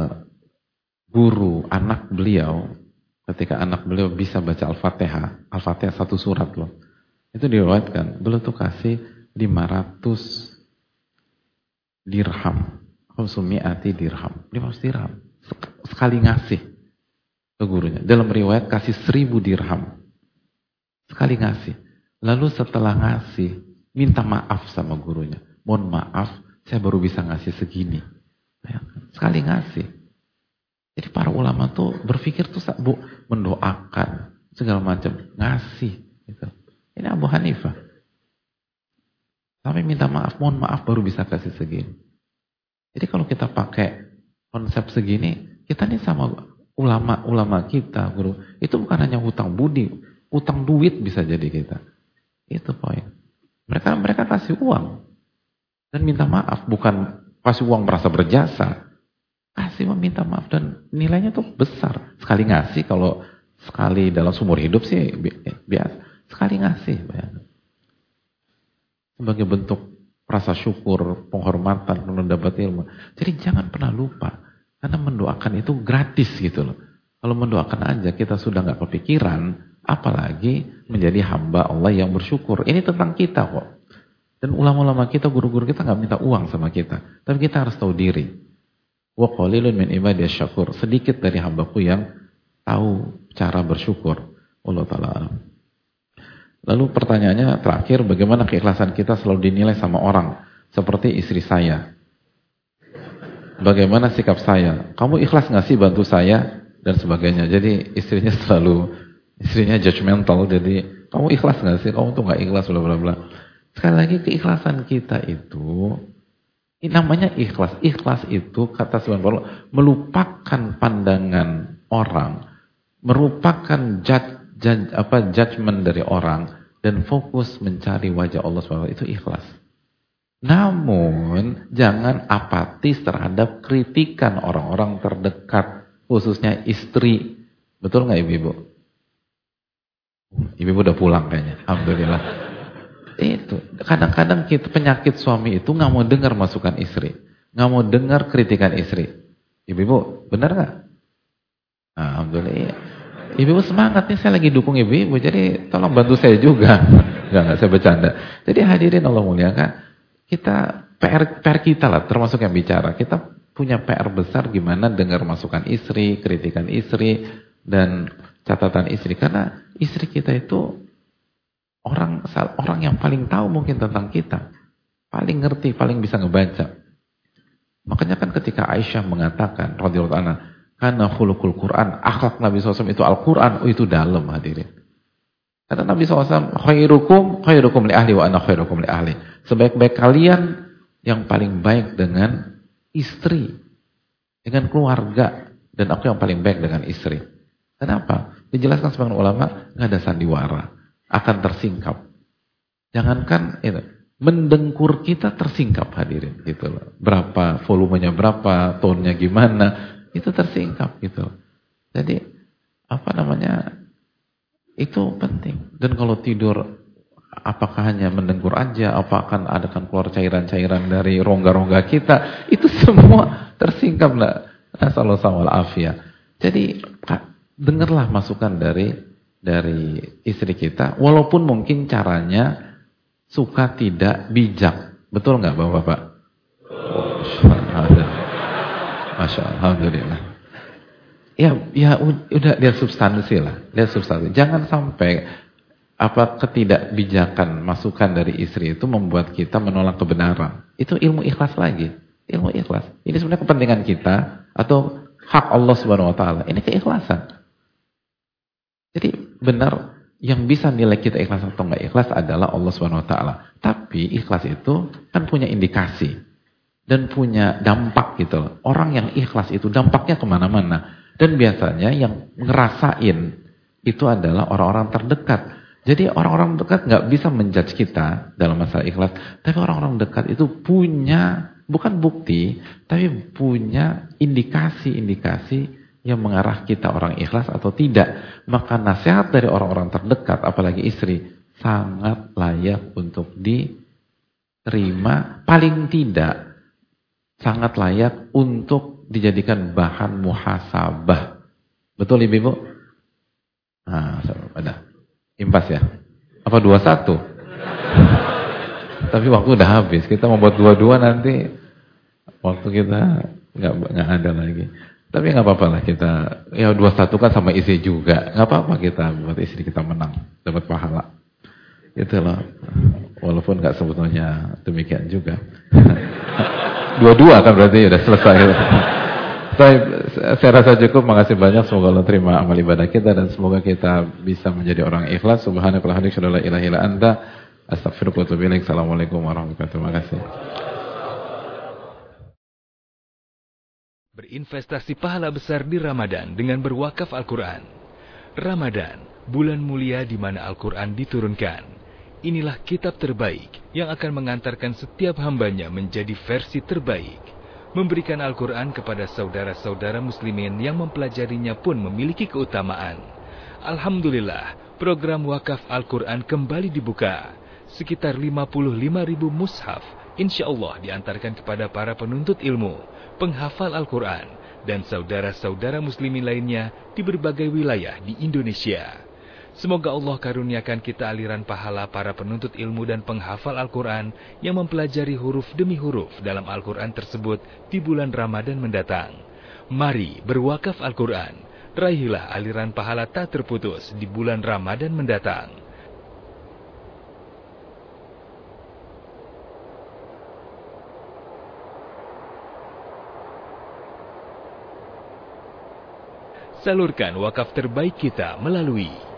guru anak beliau, ketika anak beliau bisa baca Al-Fatihah satu surat loh. Itu diriwayatkan, beliau tuh kasih 500 dirham. 500 dirham. 500 dirham. Sekali ngasih ke gurunya. Dalam riwayat kasih 1000 dirham. Sekali ngasih. Lalu setelah ngasih, minta maaf sama gurunya. Mohon maaf, saya baru bisa ngasih segini. Sekali ngasih. Jadi para ulama tuh berpikir tuh mendoakan segala macam, ngasih. Gitu. Ini Abu Hanifah. Sampai minta maaf, mohon maaf baru bisa kasih segini. Jadi kalau kita pakai konsep segini, kita nih sama ulama kita, guru. Itu bukan hanya hutang budi, hutang duit bisa jadi kita. Itu poin. Mereka kasih uang dan minta maaf, bukan kasih uang merasa berjasa. Kasih meminta maaf, dan nilainya tuh besar. Sekali ngasih, kalau sekali dalam seumur hidup sih biasa. Sekali ngasih, sebagai bentuk rasa syukur, penghormatan, mendapat ilmu. Jadi jangan pernah lupa, karena mendoakan itu gratis gitu loh. Kalau mendoakan aja kita sudah nggak kepikiran, apalagi menjadi hamba Allah yang bersyukur. Ini tentang kita kok. Dan ulama-ulama kita, guru-guru kita nggak minta uang sama kita, tapi kita harus tahu diri. Wa qalilun min ibadiyas syakur. Sedikit dari hambaku yang tahu cara bersyukur. Allah Ta'ala. Lalu pertanyaannya terakhir, bagaimana keikhlasan kita selalu dinilai sama orang? Seperti istri saya. Bagaimana sikap saya? Kamu ikhlas nggak sih bantu saya? Dan sebagainya. Jadi istrinya judgmental. Jadi kamu ikhlas nggak sih? Kamu tuh nggak ikhlas, bla bla bla. Sekali lagi keikhlasan kita itu, ini namanya ikhlas. Ikhlas itu kata subhanallah, melupakan pandangan orang, merupakan judgment dari orang, dan fokus mencari wajah Allah SWT. Itu ikhlas. Namun jangan apatis terhadap kritikan orang-orang terdekat, khususnya istri. Betul nggak ibu-ibu? Ibu-ibu udah pulang kayaknya. Alhamdulillah. Itu kadang-kadang kita penyakit suami itu nggak mau dengar masukan istri, nggak mau dengar kritikan istri. Ibu-ibu benar nggak? Alhamdulillah. Ibu-ibu semangat nih, saya lagi dukung ibu-ibu, jadi tolong bantu saya juga. Enggak, saya bercanda. Jadi hadirin Allah muliakan, kita PR kita lah, termasuk yang bicara. Kita punya PR besar gimana dengar masukan istri, kritikan istri, dan catatan istri. Karena istri kita itu orang yang paling tahu mungkin tentang kita. Paling ngerti, paling bisa ngebaca. Makanya kan ketika Aisyah mengatakan, radhiyallahu anha, karena khuluqul Quran, akhlak Nabi SAW itu Al-Quran, itu dalam hadirin. Kata Nabi SAW, khairukum li ahli wa ana khairukum li ahli. Sebaik-baik kalian yang paling baik dengan istri, dengan keluarga, dan aku yang paling baik dengan istri. Kenapa? Dijelaskan sebagian ulama, nggak ada sandiwara, akan tersingkap. Jangankan itu, mendengkur kita tersingkap hadirin, gitu loh. Berapa volumenya berapa, tonnya gimana, itu tersingkap gitu. Jadi itu penting. Dan kalau tidur, apakah hanya mendengkur aja, apakah akan keluar cairan-cairan dari rongga-rongga kita, itu semua tersingkap lah. Nasallallahu alaihi. Jadi dengarlah masukan dari istri kita, walaupun mungkin caranya suka tidak bijak. Betul nggak Bapak-bapak? Masya Allah, alhamdulillah. Ya udah lihat substansi lah, lihat substansi. Jangan sampai ketidakbijakan masukan dari istri itu membuat kita menolak kebenaran. Itu ilmu ikhlas lagi, ilmu ikhlas. Ini sebenarnya kepentingan kita atau hak Allah Subhanahu Wa Taala. Ini keikhlasan. Jadi benar, yang bisa nilai kita ikhlas atau enggak ikhlas adalah Allah Subhanahu Wa Taala. Tapi ikhlas itu kan punya indikasi dan punya dampak gitu loh. Orang yang ikhlas itu dampaknya kemana-mana. Dan biasanya yang ngerasain itu adalah orang-orang terdekat. Jadi orang-orang dekat nggak bisa menjudge kita dalam masalah ikhlas. Tapi orang-orang dekat itu punya, bukan bukti, tapi punya indikasi-indikasi yang mengarah kita orang ikhlas atau tidak. Maka nasihat dari orang-orang terdekat, apalagi istri, sangat layak untuk diterima. Paling tidak, sangat layak untuk dijadikan bahan muhasabah. Betul ibu-ibu? Ada impas ya? Apa 21? Tapi waktu udah habis. Kita mau buat 22 nanti waktu kita nggak ada lagi. Tapi nggak apa-apa lah kita. Ya 21 kan sama istri juga. Nggak apa-apa kita buat istri kita menang, dapat pahala. Gitu loh. Walaupun nggak sebetulnya demikian juga. 22 kan berarti udah selesai. Saya rasa cukup. Makasih banyak. Semoga Allah terima amal ibadah kita dan semoga kita bisa menjadi orang ikhlas. Subhanakallahumma wa bihamdika, la ilaha illa anta, astaghfiruka wa atubu ilaik. Assalamualaikum warahmatullahi wabarakatuh. Terima kasih. Berinvestasi pahala besar di Ramadan dengan berwakaf Al-Quran. Ramadan, bulan mulia di mana Al-Quran diturunkan. Inilah kitab terbaik yang akan mengantarkan setiap hambanya menjadi versi terbaik. Memberikan Al-Quran kepada saudara-saudara muslimin yang mempelajarinya pun memiliki keutamaan. Alhamdulillah, program wakaf Al-Quran kembali dibuka. Sekitar 55.000 mushaf, insya Allah diantarkan kepada para penuntut ilmu, penghafal Al-Quran, dan saudara-saudara muslimin lainnya di berbagai wilayah di Indonesia. Semoga Allah karuniakan kita aliran pahala para penuntut ilmu dan penghafal Al-Quran yang mempelajari huruf demi huruf dalam Al-Quran tersebut di bulan Ramadan mendatang. Mari berwakaf Al-Quran, raihlah aliran pahala tak terputus di bulan Ramadan mendatang. Salurkan wakaf terbaik kita melalui